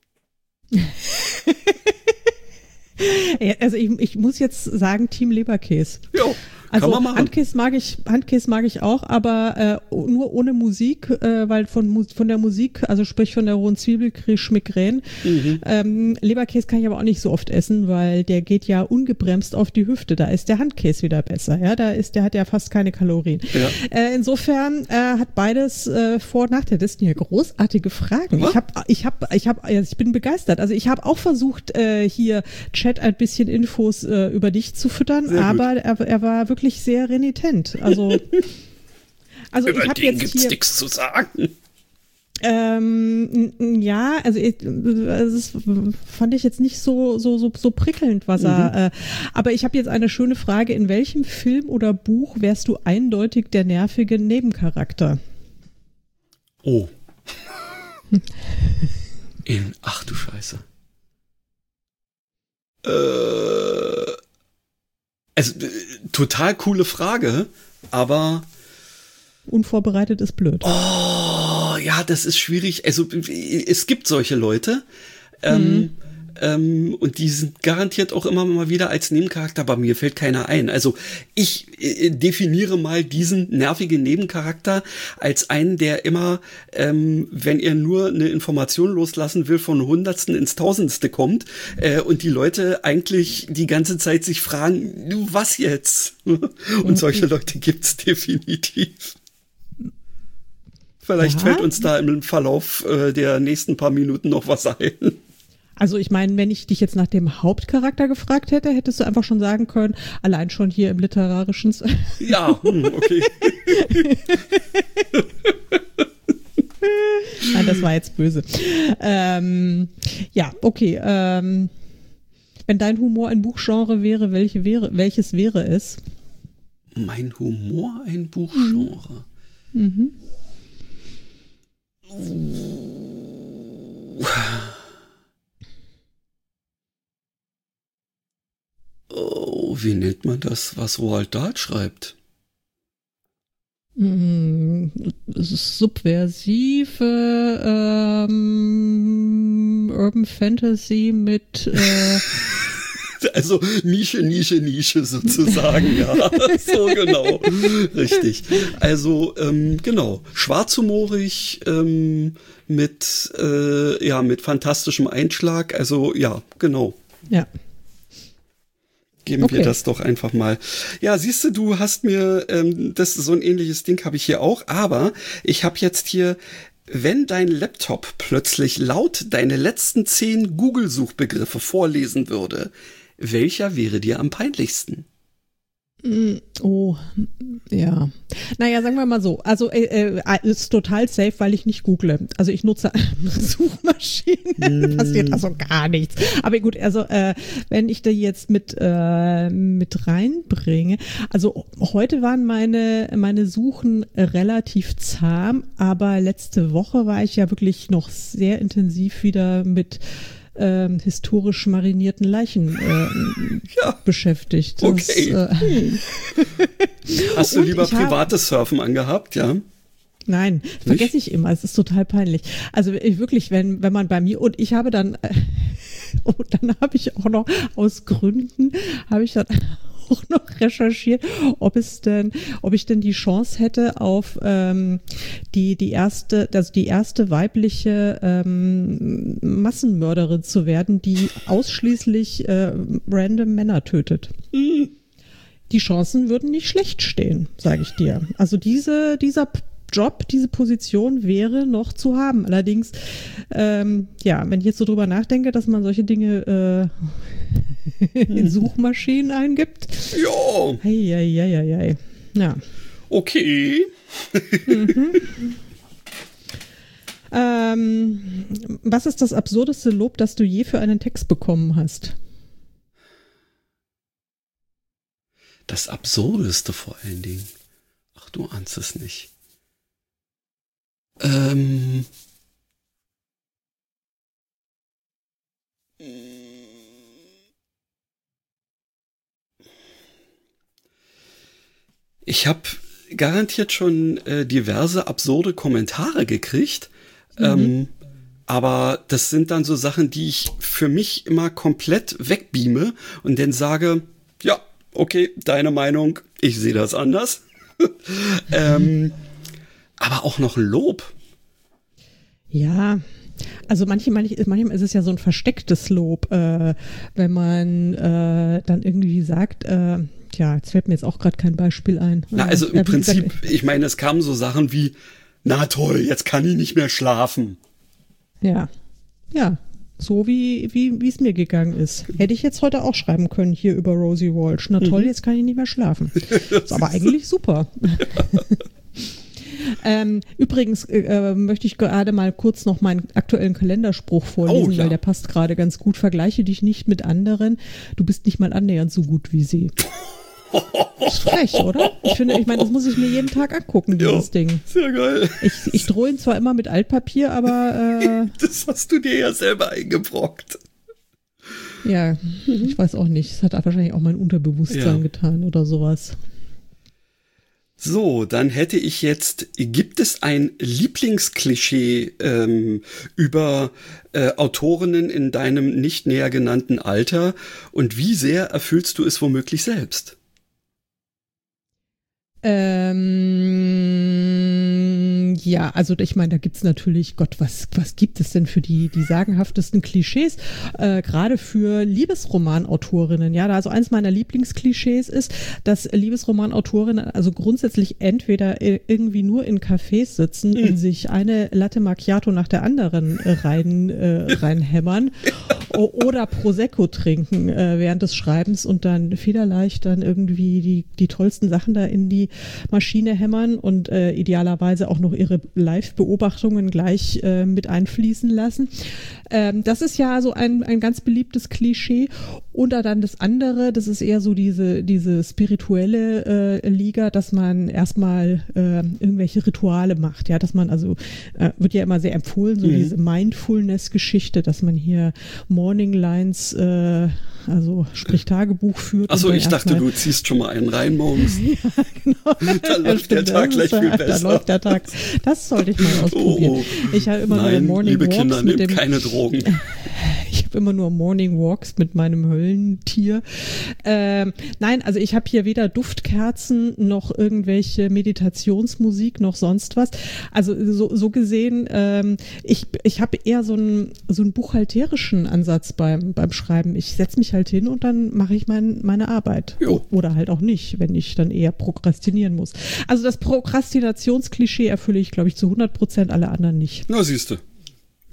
B: Ja, also ich, ich muss jetzt sagen Team Leberkäse.
C: Jo.
B: Also
C: Kann man machen.
B: Handkäse mag ich, Handkäse mag ich auch, aber äh, nur ohne Musik, äh, weil von von der Musik, also sprich von der rohen Zwiebel, kriege ich Migräne. Mhm. Ähm, Leberkäse kann ich aber auch nicht so oft essen, weil der geht ja ungebremst auf die Hüfte. Da ist der Handkäse wieder besser. Ja, da ist der hat ja fast keine Kalorien. Ja. Äh, insofern äh, hat beides äh, Vor- und Nachteile. Das sind ja großartige Fragen. Was? Ich habe, ich habe, ich habe, also ich bin begeistert. Also ich habe auch versucht, äh, hier Chat ein bisschen Infos äh, über dich zu füttern, Sehr aber er, er war wirklich sehr renitent. Also, also
C: über
B: ich habe
C: den
B: jetzt
C: gibt's
B: hier
C: nichts zu sagen.
B: Ähm, ja, also ich, das fand ich jetzt nicht so so so, so prickelnd, was mhm. er. Äh, aber ich habe jetzt eine schöne Frage: In welchem Film oder Buch wärst du eindeutig der nervige Nebencharakter?
C: Oh. In ach du Scheiße. Äh. Also, äh, total coole Frage, aber
B: unvorbereitet ist blöd.
C: Oh, ja, das ist schwierig. Also, es gibt solche Leute, ähm, mhm. ähm, und die sind garantiert auch immer mal wieder als Nebencharakter, aber mir fällt keiner ein. Also, ich äh, definiere mal diesen nervigen Nebencharakter als einen, der immer, ähm, wenn er nur eine Information loslassen will, von Hundertsten ins Tausendste kommt, äh, und die Leute eigentlich die ganze Zeit sich fragen, was jetzt? Und solche Leute gibt's definitiv. Vielleicht ja. fällt uns da im Verlauf äh, der nächsten paar Minuten noch was ein.
B: Also ich meine, wenn ich dich jetzt nach dem Hauptcharakter gefragt hätte, hättest du einfach schon sagen können, allein schon hier im literarischen.
C: Ja, hm, okay.
B: Nein, das war jetzt böse. Ähm, ja, okay. Ähm, wenn dein Humor ein Buchgenre wäre, welche wäre, welches wäre es?
C: Mein Humor ein Buchgenre? Mhm. Oh, wie nennt man das, was Roald Dahl schreibt?
B: Mm, subversive ähm, Urban Fantasy mit äh
C: also Nische, Nische, Nische sozusagen, ja, so genau, richtig. Also ähm, genau, schwarzhumorig ähm, mit äh, ja mit fantastischem Einschlag. Also ja, genau.
B: Ja.
C: Geben okay. wir das doch einfach mal. Ja, siehst du, du hast mir, ähm, das ist so ein ähnliches Ding habe ich hier auch, aber ich habe jetzt hier, wenn dein Laptop plötzlich laut deine letzten zehn Google-Suchbegriffe vorlesen würde, welcher wäre dir am peinlichsten?
B: Oh, ja. Naja, sagen wir mal so. Also äh, äh, ist total safe, weil ich nicht google. Also ich nutze Suchmaschinen. Mm. Passiert also gar nichts. Aber gut, also äh, wenn ich da jetzt mit äh, mit reinbringe. Also heute waren meine meine Suchen relativ zahm, aber letzte Woche war ich ja wirklich noch sehr intensiv wieder mit Ähm, historisch marinierten Leichen äh, ja. beschäftigt. Das,
C: okay.
B: Äh,
C: Hast du lieber privates hab, Surfen angehabt, ja?
B: Nein, vergesse ich immer. Es ist total peinlich. Also ich, wirklich, wenn wenn man bei mir und ich habe dann äh, und dann habe ich auch noch aus Gründen habe ich dann auch noch recherchiert, ob es denn, ob ich denn die Chance hätte, auf ähm, die die erste, also die erste weibliche ähm, Massenmörderin zu werden, die ausschließlich äh, random Männer tötet. Mhm. Die Chancen würden nicht schlecht stehen, sage ich dir. Also diese dieser Job, diese Position wäre noch zu haben. Allerdings, ähm, ja, wenn ich jetzt so drüber nachdenke, dass man solche Dinge äh, in Suchmaschinen eingibt.
C: Ja.
B: Ei, ei, ei, ei, ei. Ja.
C: Okay.
B: Mhm. ähm, was ist das absurdeste Lob, das du je für einen Text bekommen hast?
C: Das Absurdeste vor allen Dingen. Ach, du ahnst es nicht. Ähm. Ich habe garantiert schon äh, diverse absurde Kommentare gekriegt, mhm. ähm, aber das sind dann so Sachen, die ich für mich immer komplett wegbeame und dann sage, ja, okay, deine Meinung, ich sehe das anders. ähm, aber auch noch ein Lob.
B: Ja, also manchmal, manchmal ist es ja so ein verstecktes Lob, äh, wenn man äh, dann irgendwie sagt, äh, ja, jetzt fällt mir jetzt auch gerade kein Beispiel ein.
C: Na, also im ja, Prinzip, gesagt, ich meine, es kamen so Sachen wie, na toll, jetzt kann ich nicht mehr schlafen.
B: Ja, ja, so wie wie wie es mir gegangen ist. Hätte ich jetzt heute auch schreiben können hier über Rosie Walsh. Na toll, mhm. jetzt kann ich nicht mehr schlafen. Ist aber eigentlich super. Ähm, übrigens äh, möchte ich gerade mal kurz noch meinen aktuellen Kalenderspruch vorlesen, oh, ja. weil der passt gerade ganz gut. Vergleiche dich nicht mit anderen. Du bist nicht mal annähernd so gut wie sie. Das ist frech, oder? Ich finde, ich meine, das muss ich mir jeden Tag angucken, dieses ja, Ding.
C: Sehr geil.
B: Ich, ich drohe ihn zwar immer mit Altpapier, aber... Äh,
C: das hast du dir ja selber eingebrockt.
B: Ja, ich weiß auch nicht. Das hat wahrscheinlich auch mein Unterbewusstsein ja. getan oder sowas.
C: So, dann hätte ich jetzt, gibt es ein Lieblingsklischee ähm, über äh, Autorinnen in deinem nicht näher genannten Alter und wie sehr erfüllst du es womöglich selbst?
B: Ähm, ja, also ich meine, da gibt's natürlich, Gott, was was gibt es denn für die die sagenhaftesten Klischees, äh, gerade für Liebesromanautorinnen, ja, also eins meiner Lieblingsklischees ist, dass Liebesromanautorinnen also grundsätzlich entweder irgendwie nur in Cafés sitzen mhm. und sich eine Latte Macchiato nach der anderen rein äh, reinhämmern oder Prosecco trinken äh, während des Schreibens und dann federleicht dann irgendwie die die tollsten Sachen da in die Maschine hämmern und äh, idealerweise auch noch ihre Live-Beobachtungen gleich äh, mit einfließen lassen. Ähm, das ist ja so ein, ein ganz beliebtes Klischee. Oder dann das andere, das ist eher so diese, diese spirituelle äh, Liga, dass man erstmal äh, irgendwelche Rituale macht. Ja, dass man also, äh, wird ja immer sehr empfohlen, so mhm. diese Mindfulness-Geschichte, dass man hier Morning Lines, äh, also sprich Tagebuch führt.
C: Achso, ich dachte, du ziehst schon mal einen rein morgens.
B: Ja, genau.
C: Da läuft ja, der Tag gleich viel besser.
B: Da läuft der Tag. Das sollte ich mal ausprobieren. Oh, ich habe immer
C: nein,
B: nur Morning
C: liebe
B: Walks
C: Kinder,
B: mit
C: nehmt
B: dem,
C: keine Drogen.
B: Ich habe immer nur Morning Walks mit meinem Höllentier. Ähm, nein, also ich habe hier weder Duftkerzen noch irgendwelche Meditationsmusik noch sonst was. Also so, so gesehen, ähm, ich, ich habe eher so einen so einen buchhalterischen Ansatz beim, beim Schreiben. Ich setze mich halt hin und dann mache ich mein, meine Arbeit.
C: Jo.
B: Oder halt auch nicht, wenn ich dann eher prokrastinieren muss. Also das Prokrastinationsklischee erfülle ich, glaube ich, zu hundert Prozent, alle anderen nicht.
C: Na, siehste.
B: Ja,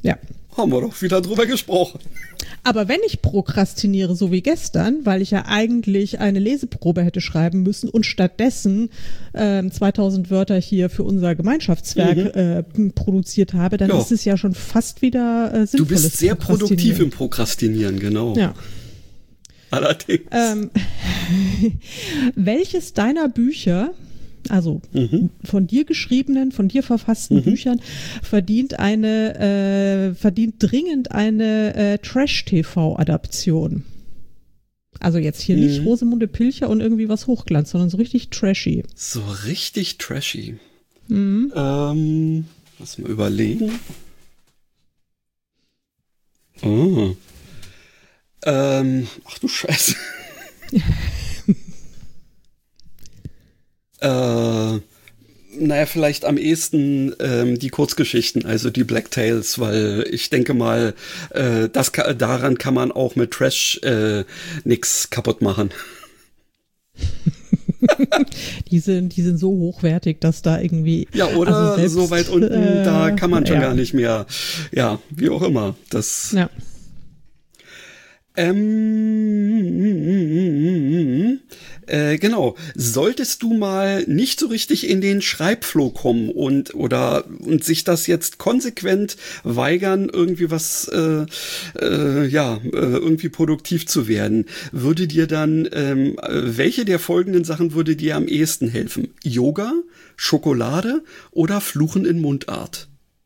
C: haben wir doch wieder drüber gesprochen.
B: Aber wenn ich prokrastiniere, so wie gestern, weil ich ja eigentlich eine Leseprobe hätte schreiben müssen und stattdessen ähm, zweitausend Wörter hier für unser Gemeinschaftswerk mhm. äh, produziert habe, dann ja. ist es ja schon fast wieder äh, sinnvolles
C: Du bist sehr produktiv im Prokrastinieren, genau.
B: Ja.
C: Allerdings.
B: Ähm, welches deiner Bücher, also mhm. von dir geschriebenen, von dir verfassten mhm. Büchern, verdient eine, äh, verdient dringend eine äh, Trash-T V-Adaption? Also jetzt hier mhm. nicht Rosemunde Pilcher und irgendwie was Hochglanz, sondern so richtig trashy.
C: So richtig trashy.
B: Mhm.
C: Ähm, lass mal überlegen. Oh. Ähm, ach du Scheiße. äh, naja, vielleicht am ehesten ähm, die Kurzgeschichten, also die Black Tales, weil ich denke mal, äh, das ka- daran kann man auch mit Trash äh, nix kaputt machen.
B: die, sind, die sind so hochwertig, dass da irgendwie...
C: Ja, oder also selbst, so weit unten, äh, da kann man schon
B: ja.
C: gar nicht mehr. Ja, wie auch immer. Das...
B: Ja.
C: Ähm, äh, genau. Solltest du mal nicht so richtig in den Schreibflow kommen und oder und sich das jetzt konsequent weigern, irgendwie was, äh, äh, ja, äh, irgendwie produktiv zu werden, würde dir dann, ähm, welche der folgenden Sachen würde dir am ehesten helfen? Yoga, Schokolade oder Fluchen in Mundart?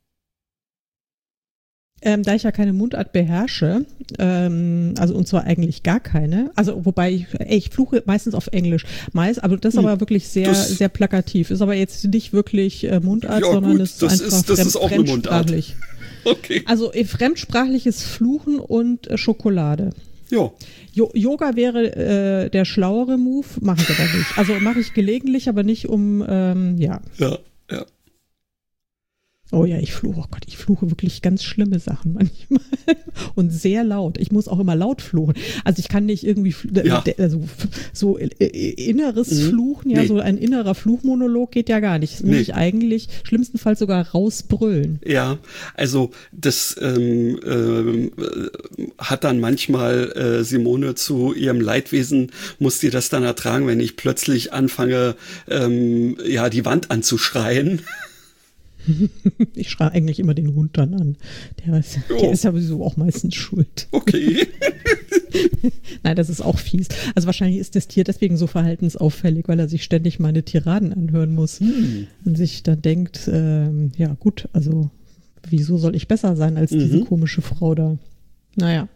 B: Ähm, da ich ja keine Mundart beherrsche, ähm, also und zwar eigentlich gar keine, also wobei ich, ey, ich fluche meistens auf Englisch, meist, aber das ist hm. aber wirklich sehr, das, sehr plakativ, ist aber jetzt nicht wirklich äh, Mundart,
C: ja,
B: sondern
C: gut,
B: ist
C: das
B: einfach
C: ist, das
B: fremd,
C: ist auch eine Mundart.
B: Okay. Also äh, fremdsprachliches Fluchen und äh, Schokolade.
C: Ja.
B: Jo- Yoga wäre äh, der schlauere Move, mache ich aber nicht. Also mache ich gelegentlich, aber nicht um, ähm, ja.
C: Ja, ja.
B: Oh ja, ich fluche, oh Gott, ich fluche wirklich ganz schlimme Sachen manchmal und sehr laut. Ich muss auch immer laut fluchen. Also ich kann nicht irgendwie
C: ja.
B: also so inneres mhm. Fluchen, ja, nee. so ein innerer Fluchmonolog geht ja gar nicht. Das muss nee. ich eigentlich schlimmstenfalls sogar rausbrüllen.
C: Ja, also das ähm, äh, hat dann manchmal äh, Simone zu ihrem Leidwesen, muss sie das dann ertragen, wenn ich plötzlich anfange, ähm, ja, die Wand anzuschreien.
B: Ich schreie eigentlich immer den Hund dann an. Der, ist, der ist ja sowieso auch meistens schuld.
C: Okay.
B: Nein, das ist auch fies. Also wahrscheinlich ist das Tier deswegen so verhaltensauffällig, weil er sich ständig meine Tiraden anhören muss. Hm. Und sich dann denkt, ähm, ja gut, also wieso soll ich besser sein als mhm. diese komische Frau da? Naja.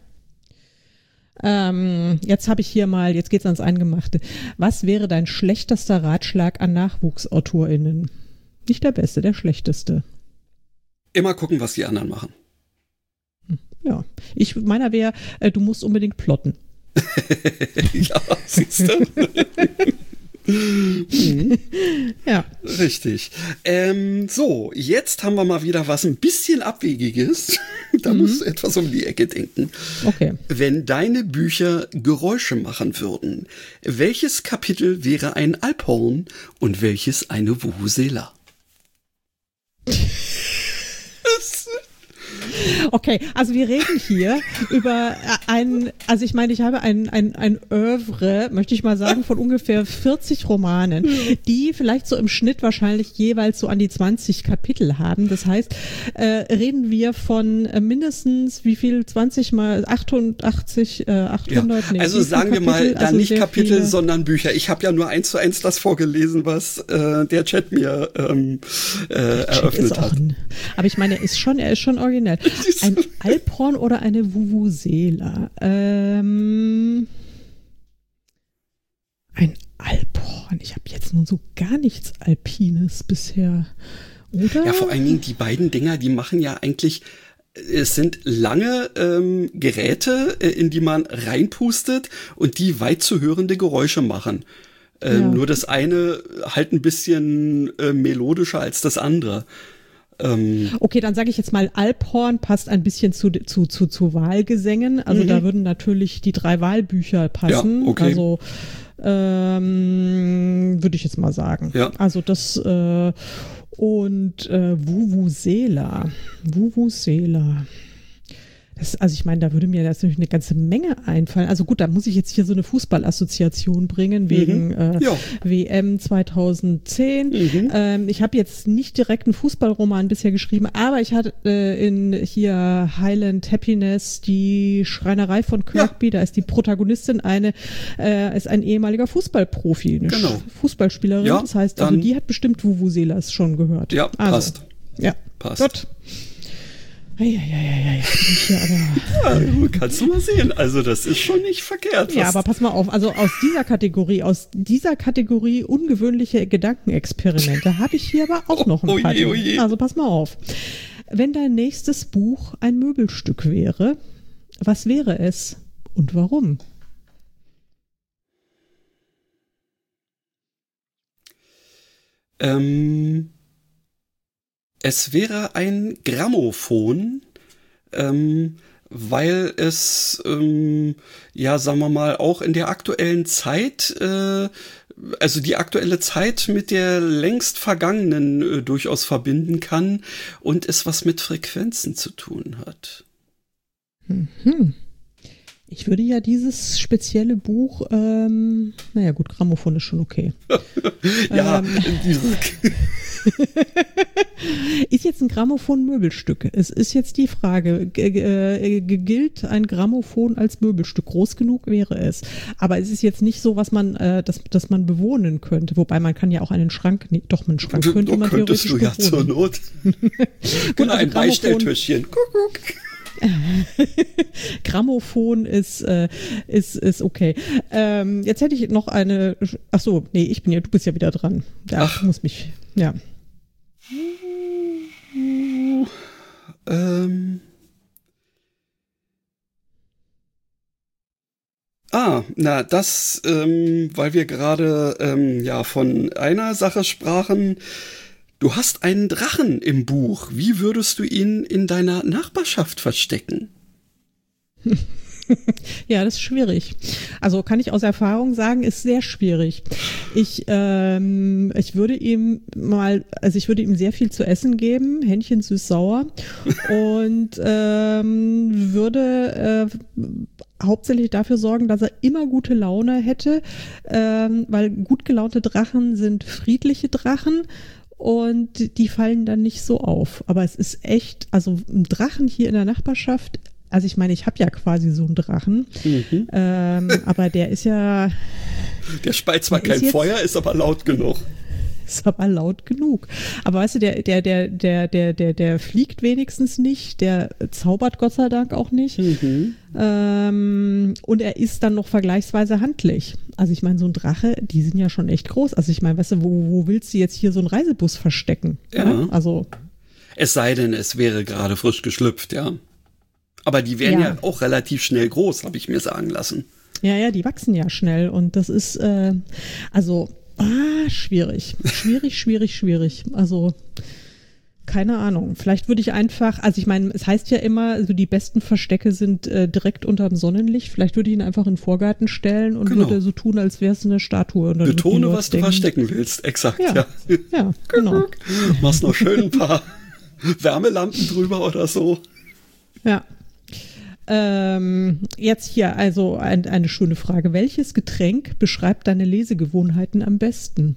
B: Ähm, jetzt habe ich hier mal, jetzt geht's ans Eingemachte. Was wäre dein schlechtester Ratschlag an NachwuchsautorInnen? Nicht der beste, der schlechteste.
C: Immer gucken, was die anderen machen.
B: Ja, ich, meiner wäre, äh, du musst unbedingt plotten.
C: Ja, siehst du?
B: mhm. Ja.
C: Richtig. Ähm, so, jetzt haben wir mal wieder was ein bisschen Abwegiges. Da mhm. musst du etwas um die Ecke denken.
B: Okay.
C: Wenn deine Bücher Geräusche machen würden, welches Kapitel wäre ein Alphorn und welches eine Vuvuzela?
B: Okay, also wir reden hier über ein, also ich meine, ich habe ein, ein, ein Oeuvre, möchte ich mal sagen, von ungefähr vierzig Romanen, die vielleicht so im Schnitt wahrscheinlich jeweils so an die zwanzig Kapitel haben. Das heißt, äh, reden wir von äh, mindestens wie viel, zwanzig mal achtundachtzig, äh, achthundert?
C: Ja,
B: nee,
C: also sagen wir mal, dann
B: also
C: nicht Kapitel,
B: viele.
C: sondern Bücher. Ich habe ja nur eins zu eins das vorgelesen, was äh, der Chat mir ähm, äh, eröffnet hat.
B: Ein, aber ich meine, er ist schon, er ist schon originell. Ein Alphorn oder eine Vuvuzela? Ähm, ein Alphorn. Ich habe jetzt nun so gar nichts Alpines bisher, oder?
C: Ja, vor allen Dingen die beiden Dinger, die machen ja eigentlich, es sind lange ähm, Geräte, äh, in die man reinpustet und die weit zu hörende Geräusche machen. Ähm, ja. Nur das eine halt ein bisschen äh, melodischer als das andere.
B: Okay, dann sage ich jetzt mal, Alphorn passt ein bisschen zu, zu, zu, zu Wahlgesängen. Also mhm. da würden natürlich die drei Wahlbücher passen.
C: Ja, okay.
B: Also ähm, würde ich jetzt mal sagen.
C: Ja.
B: Also das äh, und äh, Vuvuzela. Vuvuzela. Das, also ich meine, da würde mir natürlich eine ganze Menge einfallen. Also gut, da muss ich jetzt hier so eine Fußballassoziation bringen wegen
C: Mhm.
B: äh,
C: Ja.
B: W M zweitausendzehn.
C: Mhm.
B: Ähm, ich habe jetzt nicht direkt einen Fußballroman bisher geschrieben, aber ich hatte äh, in hier Highland Happiness die Schreinerei von Kirkby, da ist die Protagonistin eine, äh, ist ein ehemaliger Fußballprofi, eine
C: Genau.
B: Sch- Fußballspielerin.
C: Ja,
B: das heißt, also
C: dann-
B: die hat bestimmt Vuvuzelas schon gehört.
C: Ja,
B: also,
C: passt.
B: Ja,
C: Passt.
B: Gut. Eieieiei, bin ich hier aber.
C: Ja, kannst du mal sehen. Also das ist schon nicht verkehrt.
B: Ja,
C: was-
B: aber pass mal auf, also aus dieser Kategorie, aus dieser Kategorie ungewöhnliche Gedankenexperimente habe ich hier aber auch noch ein
C: Oh
B: paar.
C: je, oh
B: Dinge.
C: je.
B: Also pass mal auf. Wenn dein nächstes Buch ein Möbelstück wäre, was wäre es und warum?
C: Ähm, es wäre ein Grammophon, ähm, weil es, ähm, ja, sagen wir mal, auch in der aktuellen Zeit, äh, also die aktuelle Zeit mit der längst vergangenen äh, durchaus verbinden kann und es was mit Frequenzen zu tun hat.
B: Hm. Ich würde ja dieses spezielle Buch, ähm, naja gut, Grammophon ist schon okay.
C: Ja,
B: Ähm.
C: diese,
B: Ist jetzt ein Grammophon ein Möbelstück? Es ist jetzt die Frage, g- g- äh, gilt ein Grammophon als Möbelstück? Groß genug wäre es. Aber es ist jetzt nicht so, was man, äh, das, das man bewohnen könnte. Wobei man kann ja auch einen Schrank, nee, doch, einen Schrank
C: du,
B: könnte
C: du
B: man
C: könntest
B: theoretisch
C: du ja zur
B: bewohnen.
C: Not.
B: Gut,
C: Genau,
B: also
C: ein
B: Grammophon,
C: Beistelltischchen. Kuckuck.
B: Grammophon ist, äh, ist, ist okay. Ähm, jetzt hätte ich noch eine, ach so, nee, ich bin ja, du bist ja wieder dran. Ja,
C: Ach.
B: ich muss mich, ja.
C: Ähm. Ah, na, das, ähm, weil wir gerade ähm, ja von einer Sache sprachen. Du hast einen Drachen im Buch. Wie würdest du ihn in deiner Nachbarschaft verstecken?
B: Ja, das ist schwierig. Also kann ich aus Erfahrung sagen, ist sehr schwierig. Ich, ähm, ich würde ihm mal, also ich würde ihm sehr viel zu essen geben, Hähnchen süß-sauer und ähm, würde äh, hauptsächlich dafür sorgen, dass er immer gute Laune hätte, ähm, weil gut gelaunte Drachen sind friedliche Drachen. Und die fallen dann nicht so auf. Aber es ist echt, also ein Drachen hier in der Nachbarschaft, also ich meine, ich habe ja quasi so einen Drachen,
C: Mhm.
B: ähm, aber der ist ja,
C: Der speit zwar
B: Der ist
C: kein
B: jetzt-
C: Feuer, ist aber laut genug.
B: ist aber laut genug. Aber weißt du, der, der, der, der, der, der, der fliegt wenigstens nicht, der zaubert Gott sei Dank auch nicht.
C: Mhm.
B: Ähm, und er ist dann noch vergleichsweise handlich. Also ich meine, so ein Drache, die sind ja schon echt groß. Also ich meine, weißt du, wo, wo willst du jetzt hier so einen Reisebus verstecken?
C: Ja.
B: Also
C: Es sei denn, es wäre gerade frisch geschlüpft, ja. Aber die wären ja,
B: Ja.
C: auch relativ schnell groß, habe ich mir sagen lassen.
B: ja, ja, die wachsen ja schnell und das ist, äh, also, ah, schwierig. Schwierig, schwierig, schwierig. Also, keine Ahnung. Vielleicht würde ich einfach, also ich meine, es heißt ja immer, also die besten Verstecke sind äh, direkt unter dem Sonnenlicht. Vielleicht würde ich ihn einfach in den Vorgarten stellen und
C: Genau.
B: würde so tun, als wäre es eine Statue. Und dann würden die
C: Betone,
B: Leute
C: was du
B: denken,
C: verstecken willst. Exakt,
B: Ja,
C: ja.
B: ja, genau.
C: Machst noch schön ein paar Wärmelampen drüber oder so.
B: Ja. Ähm, jetzt hier also ein, eine schöne Frage. Welches Getränk beschreibt deine Lesegewohnheiten am besten?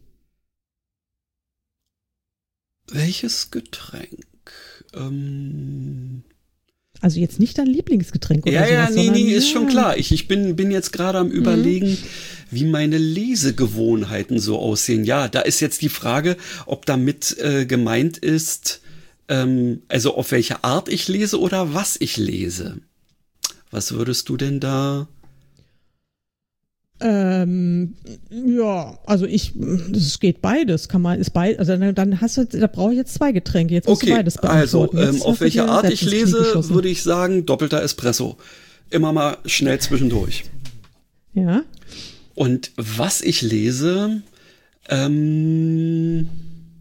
C: Welches Getränk? Ähm
B: Also jetzt nicht dein Lieblingsgetränk oder
C: ja, ja,
B: sowas,
C: nee,
B: sondern,
C: nee, ist schon
B: ja,
C: klar. Ich, ich bin, bin jetzt gerade am Überlegen, wie meine Lesegewohnheiten so aussehen. Ja, da ist jetzt die Frage, ob damit äh, gemeint ist, ähm, also auf welche Art ich lese oder was ich lese. Was würdest du denn da?
B: Ähm, ja, also ich, es geht beides, kann man, ist beid, also dann, dann hast du, da brauche ich jetzt zwei Getränke, jetzt musst du
C: Okay,
B: beides
C: also
B: beantworten. Jetzt
C: ähm,
B: hast
C: auf
B: du
C: welche
B: dir
C: Art
B: selbst
C: ich
B: ins Knie
C: lese,
B: geschossen.
C: würde ich sagen, doppelter Espresso. Immer mal schnell zwischendurch.
B: Ja,
C: Und was ich lese, ähm,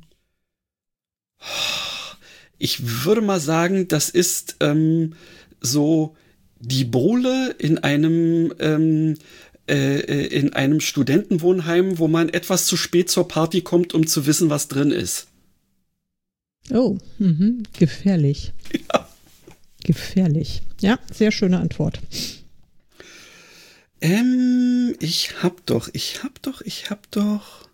C: ich würde mal sagen, das ist ähm, so die Bowle in einem ähm, äh, in einem Studentenwohnheim, wo man etwas zu spät zur Party kommt, um zu wissen, was drin ist.
B: oh, mhm, gefährlich.
C: Ja.
B: Gefährlich. Ja, sehr schöne Antwort.
C: Ähm, ich hab doch, ich hab doch, ich hab doch.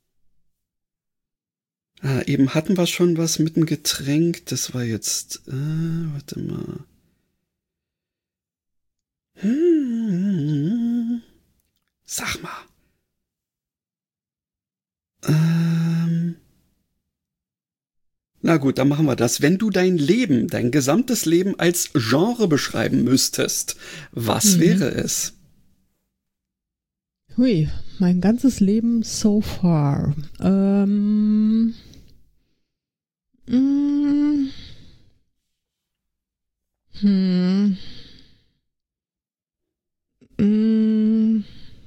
C: Ah, eben hatten wir schon was mit dem Getränk. Das war jetzt, äh, warte mal. Hm, sag mal. Ähm. Na gut, dann machen wir das. Wenn du dein Leben, dein gesamtes Leben als Genre beschreiben müsstest, was mhm. wäre es?
B: Hui, mein ganzes Leben so far. Ähm. Mm, hm. Mm,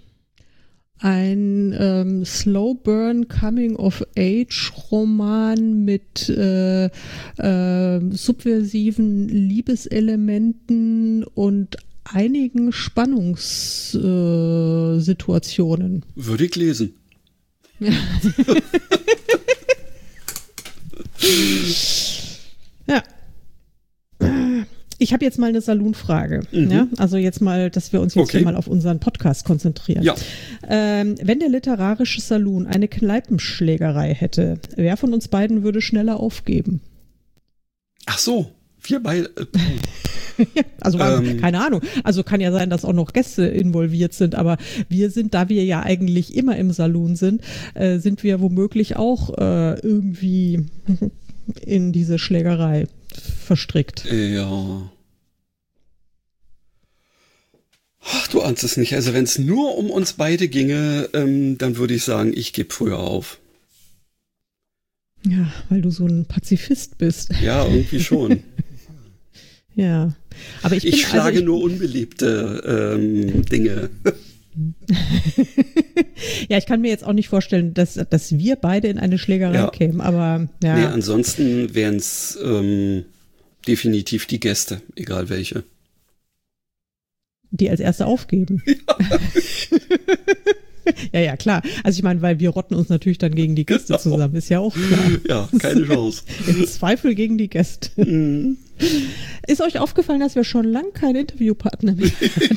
B: ein ähm, Slow Burn Coming of Age Roman mit äh, äh, subversiven Liebeselementen und einigen Spannungssituationen. Äh,
C: Würde ich lesen.
B: Ja. Ich habe jetzt mal eine Saloon-Frage. Mhm. Ja? Also jetzt mal, dass wir uns jetzt okay. hier mal auf unseren Podcast konzentrieren. Ja. Ähm, wenn der literarische Saloon eine Kneipenschlägerei hätte, wer von uns beiden würde schneller aufgeben?
C: Ach so, wir beide.
B: Also ähm, keine Ahnung. Also kann ja sein, dass auch noch Gäste involviert sind, aber wir sind, da wir ja eigentlich immer im Saloon sind, äh, sind wir womöglich auch äh, irgendwie in diese Schlägerei verstrickt.
C: Ja. Ach, du ahnst es nicht. Also wenn es nur um uns beide ginge, ähm, dann würde ich sagen, ich gebe früher auf.
B: Ja, weil du so ein Pazifist bist.
C: Ja, irgendwie schon.
B: Ja, aber ich, bin,
C: ich schlage
B: also ich,
C: nur unbeliebte ähm, Dinge.
B: Ja, ich kann mir jetzt auch nicht vorstellen, dass, dass wir beide in eine Schlägerei ja. kämen, aber ja.
C: Nee, ansonsten wären es ähm, definitiv die Gäste, egal welche.
B: Die als Erste aufgeben. Ja. Ja, ja, klar. Also ich meine, weil wir rotten uns natürlich dann gegen die Gäste genau. zusammen, ist ja auch klar.
C: Ja, keine Chance.
B: Im Zweifel gegen die Gäste. Mhm. Ist euch aufgefallen, dass wir schon lange keinen Interviewpartner mehr hatten?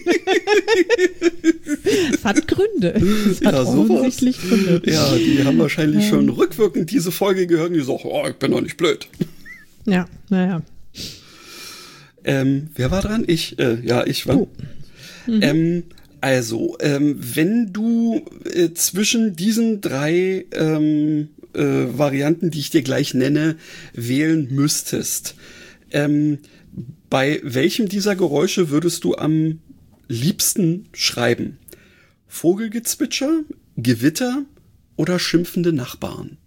B: Es hat Gründe. Es hat
C: ja,
B: offensichtlich Gründe.
C: Ja, die haben wahrscheinlich ähm. schon rückwirkend diese Folge gehört und die sagen, oh, ich bin doch nicht blöd.
B: Ja, naja.
C: Ähm, wer war dran? Ich, äh, ja, ich war. Oh. Mhm. Ähm, Also, ähm, wenn du äh, zwischen diesen drei ähm, äh, Varianten, die ich dir gleich nenne, wählen müsstest, ähm, bei welchem dieser Geräusche würdest du am liebsten schreiben? Vogelgezwitscher, Gewitter oder schimpfende Nachbarn?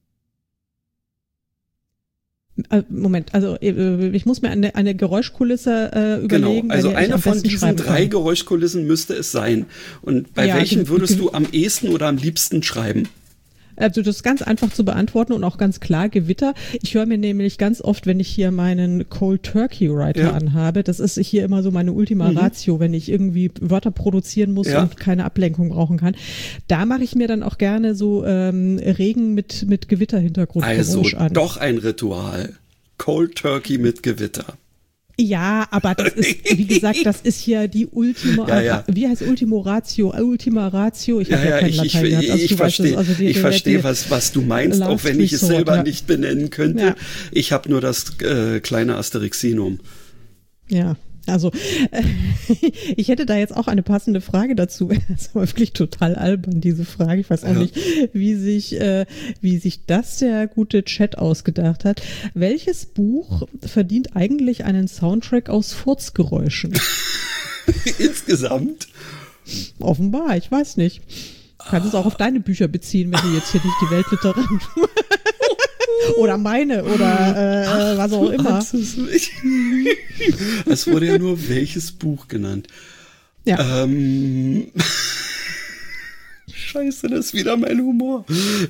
B: Moment, also ich muss mir eine, eine Geräuschkulisse äh, überlegen.
C: Genau, also eine von diesen drei Geräuschkulissen müsste es sein. Und bei ja, welchem würdest du am ehesten oder am liebsten schreiben?
B: Also das ist ganz einfach zu beantworten und auch ganz klar, Gewitter. Ich höre mir nämlich ganz oft, wenn ich hier meinen Cold Turkey Writer ja. anhabe, das ist hier immer so meine Ultima mhm. Ratio, wenn ich irgendwie Wörter produzieren muss ja. und keine Ablenkung brauchen kann. Da mache ich mir dann auch gerne so ähm, Regen mit, mit Gewitterhintergrundgeräusch
C: also
B: an. Also
C: doch ein Ritual. Cold Turkey mit Gewitter.
B: Ja, aber das ist, wie gesagt, das ist hier die Ultima, ja, ja. wie heißt Ultimo Ratio, Ultima Ratio, ich habe ja, ja kein
C: ich,
B: Latein
C: ich,
B: gehabt. Also
C: ich verstehe, also ich verstehe was, was du meinst, auch wenn ich es selber ja. nicht benennen könnte. Ja. Ich habe nur das äh, kleine Asterixinum.
B: Ja. Also, äh, ich hätte da jetzt auch eine passende Frage dazu. Das ist wirklich total albern, diese Frage. Ich weiß auch ja. nicht, wie sich, äh, wie sich das der gute Chat ausgedacht hat. Welches Buch verdient eigentlich einen Soundtrack aus Furzgeräuschen?
C: Insgesamt?
B: Offenbar, ich weiß nicht. Du kannst es auch auf deine Bücher beziehen, wenn du jetzt hier nicht die Weltliteratur oder meine oder äh, Ach, was auch immer.
C: Es wurde ja nur welches Buch genannt.
B: Ja.
C: Ähm, Scheiße, das ist wieder mein Humor.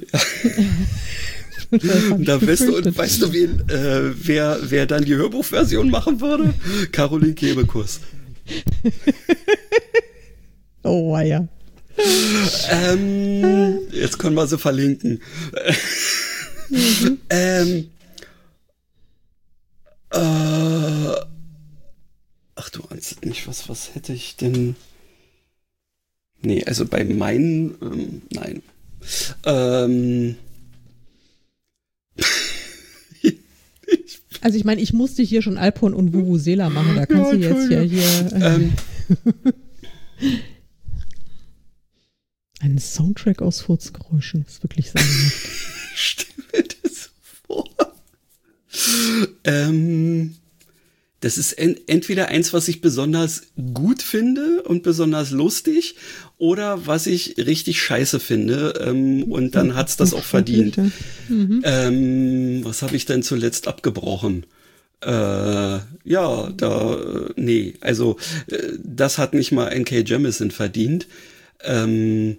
C: Da weißt du, und weißt du, wen, äh, wer, wer dann die Hörbuchversion machen würde? Caroline Kebekus.
B: Oh, ja.
C: Ähm, jetzt können wir sie verlinken. Mhm. ähm, äh, weiß es nicht, was, was hätte ich denn? Nee, also bei meinen, ähm, nein. Ähm.
B: Also ich meine, ich musste hier schon Alphorn und Vuvuzela machen, da kannst ja, du jetzt ja hier... Äh, ähm. Ein Soundtrack aus Furzgeräuschen, ist wirklich sagenhaft.
C: Stell mir das vor. Ähm, das ist en- entweder eins, was ich besonders gut finde und besonders lustig, oder was ich richtig scheiße finde, ähm, und dann hat's das auch verdient. Mhm. Ähm, was habe ich denn zuletzt abgebrochen? Äh, ja, da, nee, also äh, das hat nicht mal N K Jemisin verdient. Ähm,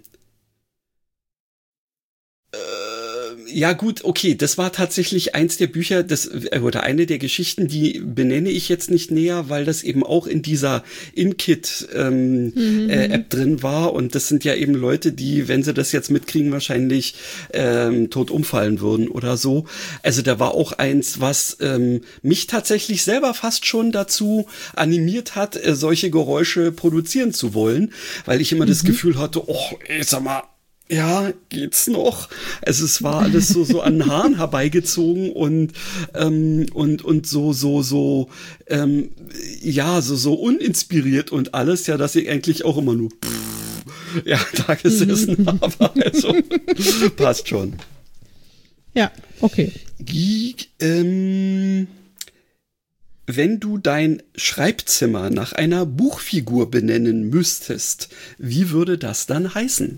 C: Ja gut, okay, das war tatsächlich eins der Bücher, das oder eine der Geschichten, die benenne ich jetzt nicht näher, weil das eben auch in dieser InKit ähm, mhm. äh, App drin war, und das sind ja eben Leute, die, wenn sie das jetzt mitkriegen, wahrscheinlich ähm, tot umfallen würden oder so. Also da war auch eins, was ähm, mich tatsächlich selber fast schon dazu animiert hat, äh, solche Geräusche produzieren zu wollen, weil ich immer mhm. das Gefühl hatte, oh, ey, sag mal, ja, geht's noch? Also es war alles so so an den Haaren herbeigezogen und ähm, und und so so so ähm, ja so so uninspiriert und alles, ja, dass ich eigentlich auch immer nur pff, ja da gesessen habe. Also passt schon.
B: Ja, okay.
C: Geek, ähm, wenn du dein Schreibzimmer nach einer Buchfigur benennen müsstest, wie würde das dann heißen?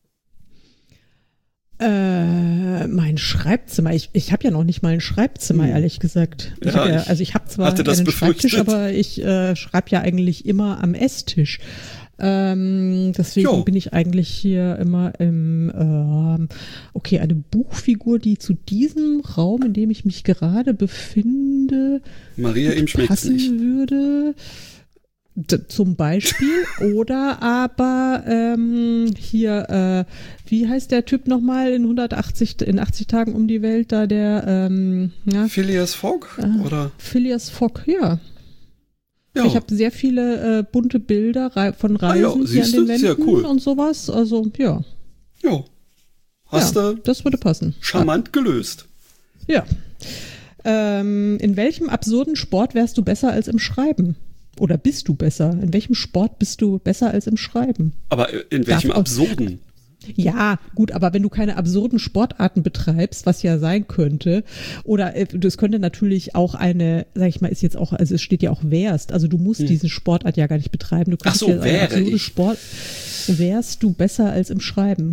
B: Äh, mein Schreibzimmer. Ich, ich habe ja noch nicht mal ein Schreibzimmer, hm. ehrlich gesagt. Ich
C: ja,
B: ja, also ich habe zwar einen
C: befürchtet.
B: Schreibtisch, aber ich äh, schreibe ja eigentlich immer am Esstisch. Ähm, deswegen jo. bin ich eigentlich hier immer im, ähm, okay, eine Buchfigur, die zu diesem Raum, in dem ich mich gerade befinde,
C: Maria ihm schmeckt's nicht.
B: würde. D- zum Beispiel. Oder aber ähm, hier, äh, wie heißt der Typ nochmal in hundertachtzig, in achtzig Tagen um die Welt, da der, ähm, ja.
C: Phileas Fogg,
B: äh,
C: oder?
B: Phileas Fogg, ja.
C: Ja.
B: Ich habe sehr viele äh, bunte Bilder rei- von Reisen
C: ah, ja.
B: hier an den Wänden
C: sehr cool.
B: und sowas. Also, ja.
C: Ja. Hast
B: ja,
C: du
B: das würde passen.
C: Charmant ja. gelöst.
B: Ja. Ähm, in welchem absurden Sport wärst du besser als im Schreiben? Oder bist du besser? In welchem Sport bist du besser als im Schreiben?
C: Aber in welchem absurden?
B: Ja, gut, aber wenn du keine absurden Sportarten betreibst, was ja sein könnte, oder es könnte natürlich auch eine, sag ich mal, ist jetzt auch, also es steht ja auch wärst, also du musst hm. diese Sportart ja gar nicht betreiben. Du kannst
C: Ach so,
B: ja
C: wäre
B: eine absurde
C: ich.
B: Sport, wärst du besser als im Schreiben?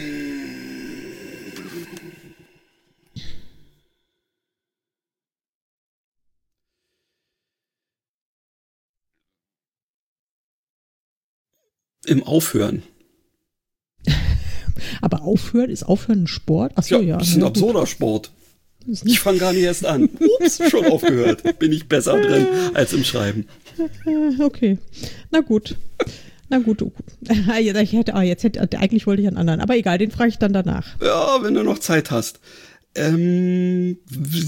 C: Im Aufhören.
B: Aber aufhören, ist Aufhören ein Sport? Ach so, ja.
C: ja. Das ist ein
B: ja,
C: absurder
B: gut.
C: Sport. Ich fange gar nicht erst an. Ups, schon aufgehört. Bin ich besser drin als im Schreiben.
B: Okay. Na gut. Na gut. Ich hätte, ah, jetzt hätte, eigentlich wollte ich einen anderen. Aber egal, den frage ich dann danach.
C: Ja, wenn du noch Zeit hast. Ähm,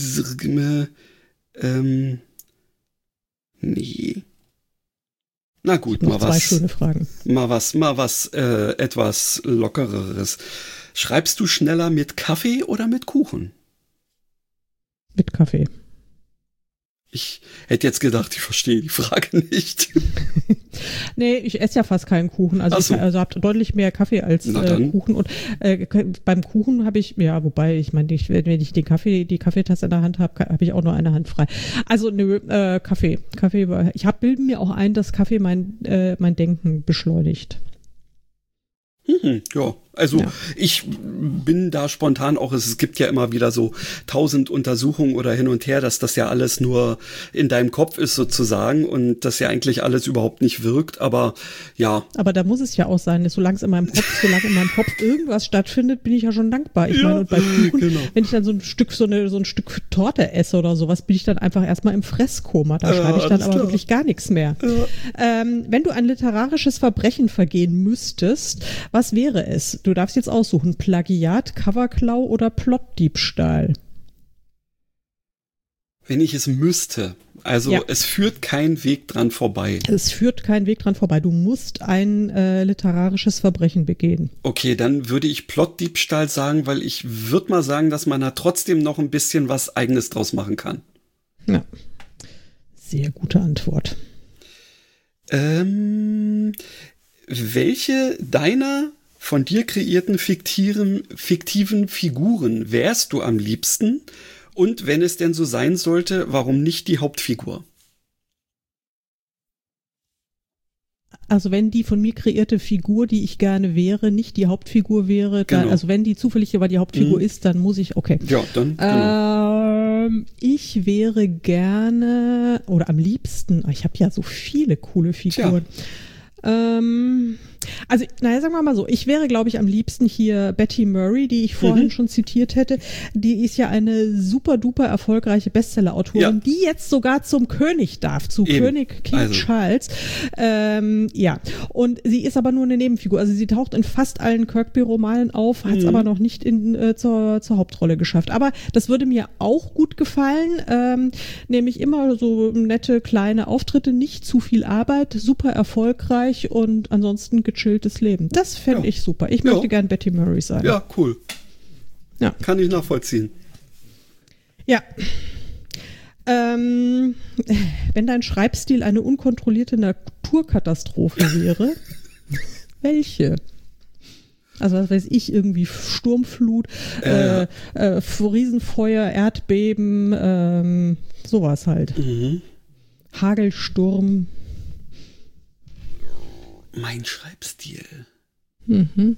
C: ähm, nee. Na gut,
B: noch
C: mal
B: zwei
C: was.
B: schöne Fragen.
C: Mal was, mal was, äh, etwas lockereres. Schreibst du schneller mit Kaffee oder mit Kuchen?
B: Mit Kaffee.
C: Ich hätte jetzt gedacht, ich verstehe die Frage nicht.
B: Nee, ich esse ja fast keinen Kuchen. Also
C: so.
B: ich also habe deutlich mehr Kaffee als äh, Kuchen. Und äh, beim Kuchen habe ich, ja, wobei, ich meine, ich, wenn ich den Kaffee, die Kaffeetasse in der Hand habe, habe ich auch nur eine Hand frei. Also nö, äh, Kaffee. Kaffee. Ich hab, bilde mir auch ein, dass Kaffee mein, äh, mein Denken beschleunigt.
C: Mhm, ja, also
B: ja.
C: ich bin da spontan auch, es gibt ja immer wieder so tausend Untersuchungen oder hin und her, dass das ja alles nur in deinem Kopf ist sozusagen und das ja eigentlich alles überhaupt nicht wirkt, aber ja.
B: Aber da muss es ja auch sein, solange es in meinem Kopf, solange in meinem Kopf irgendwas stattfindet, bin ich ja schon dankbar. Ich
C: ja,
B: meine, und bei Kuchen,
C: genau.
B: wenn ich dann so ein Stück, so eine, so ein Stück Torte esse oder sowas, bin ich dann einfach erstmal im Fresskoma. Da
C: ja,
B: schreibe ich dann aber
C: klar.
B: wirklich gar nichts mehr. Ja. Ähm, wenn du ein literarisches Verbrechen vergehen müsstest, was wäre es? Du darfst jetzt aussuchen, Plagiat, Coverklau oder Plotdiebstahl?
C: Wenn ich es müsste. Also
B: Ja.
C: es führt kein Weg dran vorbei.
B: Es führt kein Weg dran vorbei. Du musst ein äh, literarisches Verbrechen begehen.
C: Okay, dann würde ich Plotdiebstahl sagen, weil ich würde mal sagen, dass man da trotzdem noch ein bisschen was Eigenes draus machen kann.
B: Ja. Sehr gute Antwort.
C: Ähm, welche deiner von dir kreierten fiktiven, fiktiven Figuren wärst du am liebsten? Und wenn es denn so sein sollte, warum nicht die Hauptfigur?
B: Also wenn die von mir kreierte Figur, die ich gerne wäre, nicht die Hauptfigur wäre, dann,
C: Genau.
B: also wenn die zufällig aber die Hauptfigur
C: Mhm.
B: ist, dann muss ich, okay.
C: Ja, dann genau.
B: Ähm, ich wäre gerne, oder am liebsten, ich habe ja so viele coole Figuren. Ähm, also, naja, sagen wir mal so, ich wäre, glaube ich, am liebsten hier Betty Murray, die ich vorhin
C: Mhm.
B: schon zitiert hätte. Die ist ja eine super duper erfolgreiche Bestseller-Autorin,
C: Ja.
B: die jetzt sogar zum König darf, zu
C: Eben.
B: König King
C: Also.
B: Charles. Ähm, ja, und sie ist aber nur eine Nebenfigur. Also sie taucht in fast allen Kirkby-Romanen auf, hat es
C: Mhm.
B: aber noch nicht in, äh, zur, zur Hauptrolle geschafft. Aber das würde mir auch gut gefallen, ähm, nämlich immer so nette kleine Auftritte, nicht zu viel Arbeit, super erfolgreich und ansonsten gechilltes Leben. Das fände
C: Ja.
B: ich super. Ich
C: Ja.
B: möchte gern Betty Murray sein.
C: Ja, cool.
B: Ja.
C: Kann ich nachvollziehen.
B: Ja. Ähm, wenn dein Schreibstil eine unkontrollierte Naturkatastrophe wäre, welche? Also was weiß ich, irgendwie Sturmflut, äh, äh, Riesenfeuer, Erdbeben, ähm, sowas halt.
C: Mhm.
B: Hagelsturm.
C: Mein Schreibstil.
B: Mhm.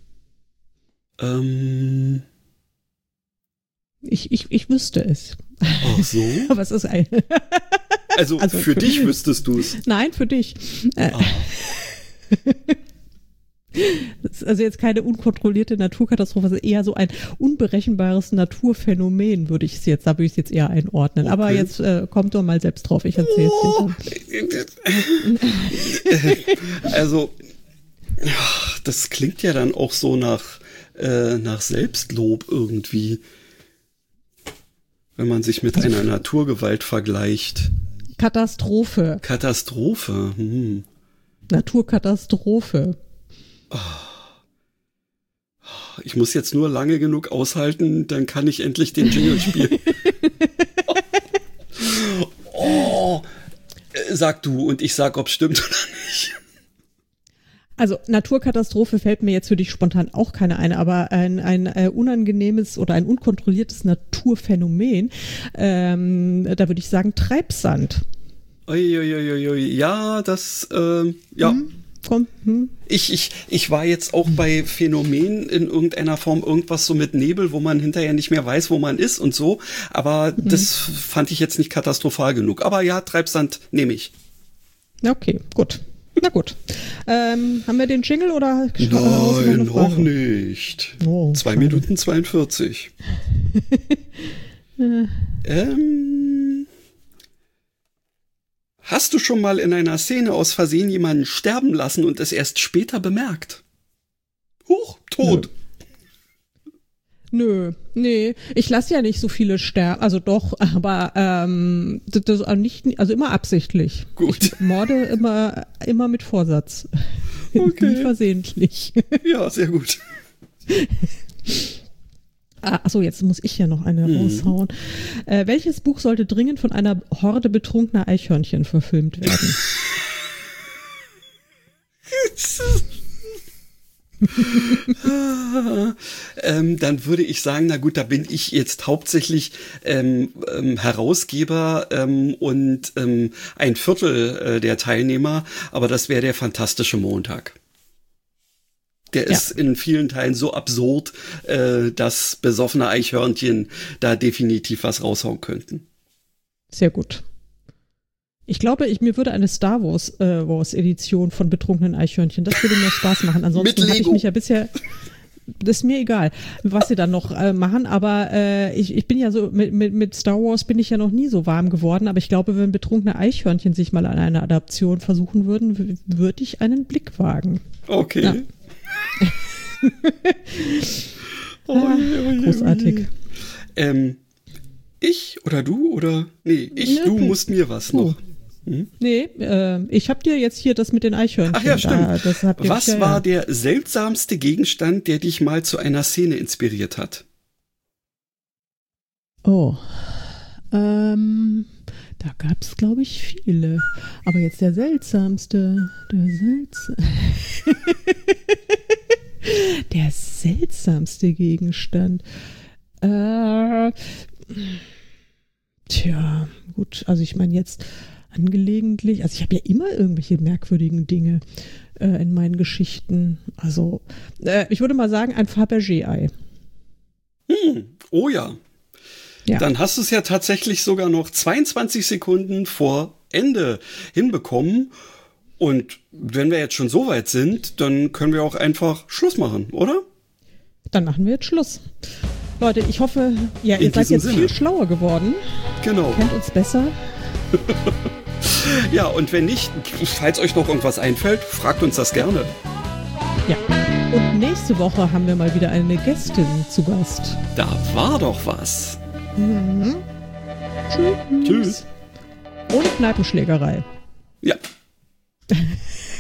C: Ähm,
B: Ich, ich, ich wüsste es.
C: ach so?
B: Aber es ist ein.
C: Also,
B: Also
C: für
B: für-
C: dich wüsstest du es.
B: Nein, für dich. Äh,
C: Ah.
B: Das ist also jetzt keine unkontrollierte Naturkatastrophe, also eher so ein unberechenbares Naturphänomen, würde ich es jetzt, da würde ich es jetzt eher einordnen. Aber
C: Okay.
B: jetzt äh, kommt doch mal selbst drauf, ich erzähle
C: Oh.
B: es dir.
C: Also, ja, das klingt ja dann auch so nach, äh, nach Selbstlob irgendwie. Wenn man sich mit einer Naturgewalt vergleicht.
B: Katastrophe,
C: Katastrophe. Hm.
B: Naturkatastrophe.
C: Ich muss jetzt nur lange genug aushalten, dann kann ich endlich den Jingle spielen. Oh, äh, sag du und ich sag, ob es stimmt oder nicht.
B: Also Naturkatastrophe fällt mir jetzt für dich spontan auch keine ein, aber ein, ein äh, unangenehmes oder ein unkontrolliertes Naturphänomen, ähm, da würde ich sagen Treibsand.
C: Uiuiuiui. Ja, das, ähm, ja.
B: Hm? Komm, hm?
C: Ich, ich, ich war jetzt auch bei Phänomenen in irgendeiner Form irgendwas so mit Nebel, wo man hinterher nicht mehr weiß, wo man ist und so. Aber
B: Mhm.
C: das fand ich jetzt nicht katastrophal genug. Aber ja, Treibsand nehme ich.
B: Okay, gut. Na gut. Ähm, haben wir den Jingle oder?
C: Nein, noch nicht.
B: Oh,
C: Zwei
B: schade.
C: Minuten zweiundvierzig. ähm, hast du schon mal in einer Szene aus Versehen jemanden sterben lassen und es erst später bemerkt? Huch, tot.
B: Nö, nee, ich lasse ja nicht so viele sterben, also doch, aber ähm, das, das auch nicht, also immer absichtlich.
C: Gut.
B: Ich morde immer, immer mit Vorsatz.
C: Okay.
B: Nie versehentlich.
C: Ja, sehr gut.
B: Ah, achso, jetzt muss ich ja noch eine
C: Mhm.
B: raushauen. Äh, welches Buch sollte dringend von einer Horde betrunkener Eichhörnchen verfilmt werden?
C: ähm, dann würde ich sagen, na gut, da bin ich jetzt hauptsächlich ähm, ähm, Herausgeber ähm, und ähm, ein Viertel äh, der Teilnehmer, aber das wäre der fantastische Montag. Der
B: Ja.
C: ist in vielen Teilen so absurd, äh, dass besoffene Eichhörnchen da definitiv was raushauen könnten.
B: Sehr gut. Ich glaube, ich, mir würde eine Star Wars, äh, Wars Edition von betrunkenen Eichhörnchen, das würde mir Spaß machen. Ansonsten
C: Mit
B: habe ich
C: Lego.
B: mich ja bisher, das ist mir egal, was sie dann noch äh, machen, aber äh, ich, ich bin ja so, mit, mit, mit Star Wars bin ich ja noch nie so warm geworden, aber ich glaube, wenn betrunkene Eichhörnchen sich mal an einer Adaption versuchen würden, w- würde ich einen Blick wagen.
C: Okay.
B: Ja.
C: Ui, ui, ui.
B: Großartig.
C: Ähm, Ich oder du oder? Nee, ich,
B: Ja,
C: du
B: du.
C: musst mir was noch. Hm?
B: Nee, äh, ich habe dir jetzt hier das mit den Eichhörnchen.
C: Ach ja, stimmt.
B: Da, das habt ihr
C: Was
B: ja,
C: war
B: ja.
C: der seltsamste Gegenstand, der dich mal zu einer Szene inspiriert hat?
B: Oh, ähm, da gab es, glaube ich, viele. Aber jetzt der seltsamste, der seltsamste, der seltsamste Gegenstand. Äh, tja, gut, also ich meine jetzt angelegentlich, also ich habe ja immer irgendwelche merkwürdigen Dinge äh, in meinen Geschichten. Also äh, ich würde mal sagen, ein Fabergé-Ei.
C: Hm, oh ja.
B: Ja.
C: Dann hast du es ja tatsächlich sogar noch zweiundzwanzig Sekunden vor Ende hinbekommen. Und wenn wir jetzt schon so weit sind, dann können wir auch einfach Schluss machen, oder?
B: Dann machen wir jetzt Schluss. Leute, ich hoffe, ja, ihr
C: In
B: seid
C: diesem
B: jetzt
C: Sinne.
B: viel schlauer geworden.
C: Genau.
B: Kennt uns besser.
C: Ja, und wenn nicht, falls euch noch irgendwas einfällt, fragt uns das gerne.
B: Ja. Und nächste Woche haben wir mal wieder eine Gästin zu Gast.
C: Da war doch was.
B: Mhm. Tschüss.
C: Tschüss.
B: Und Kneipenschlägerei.
C: Ja.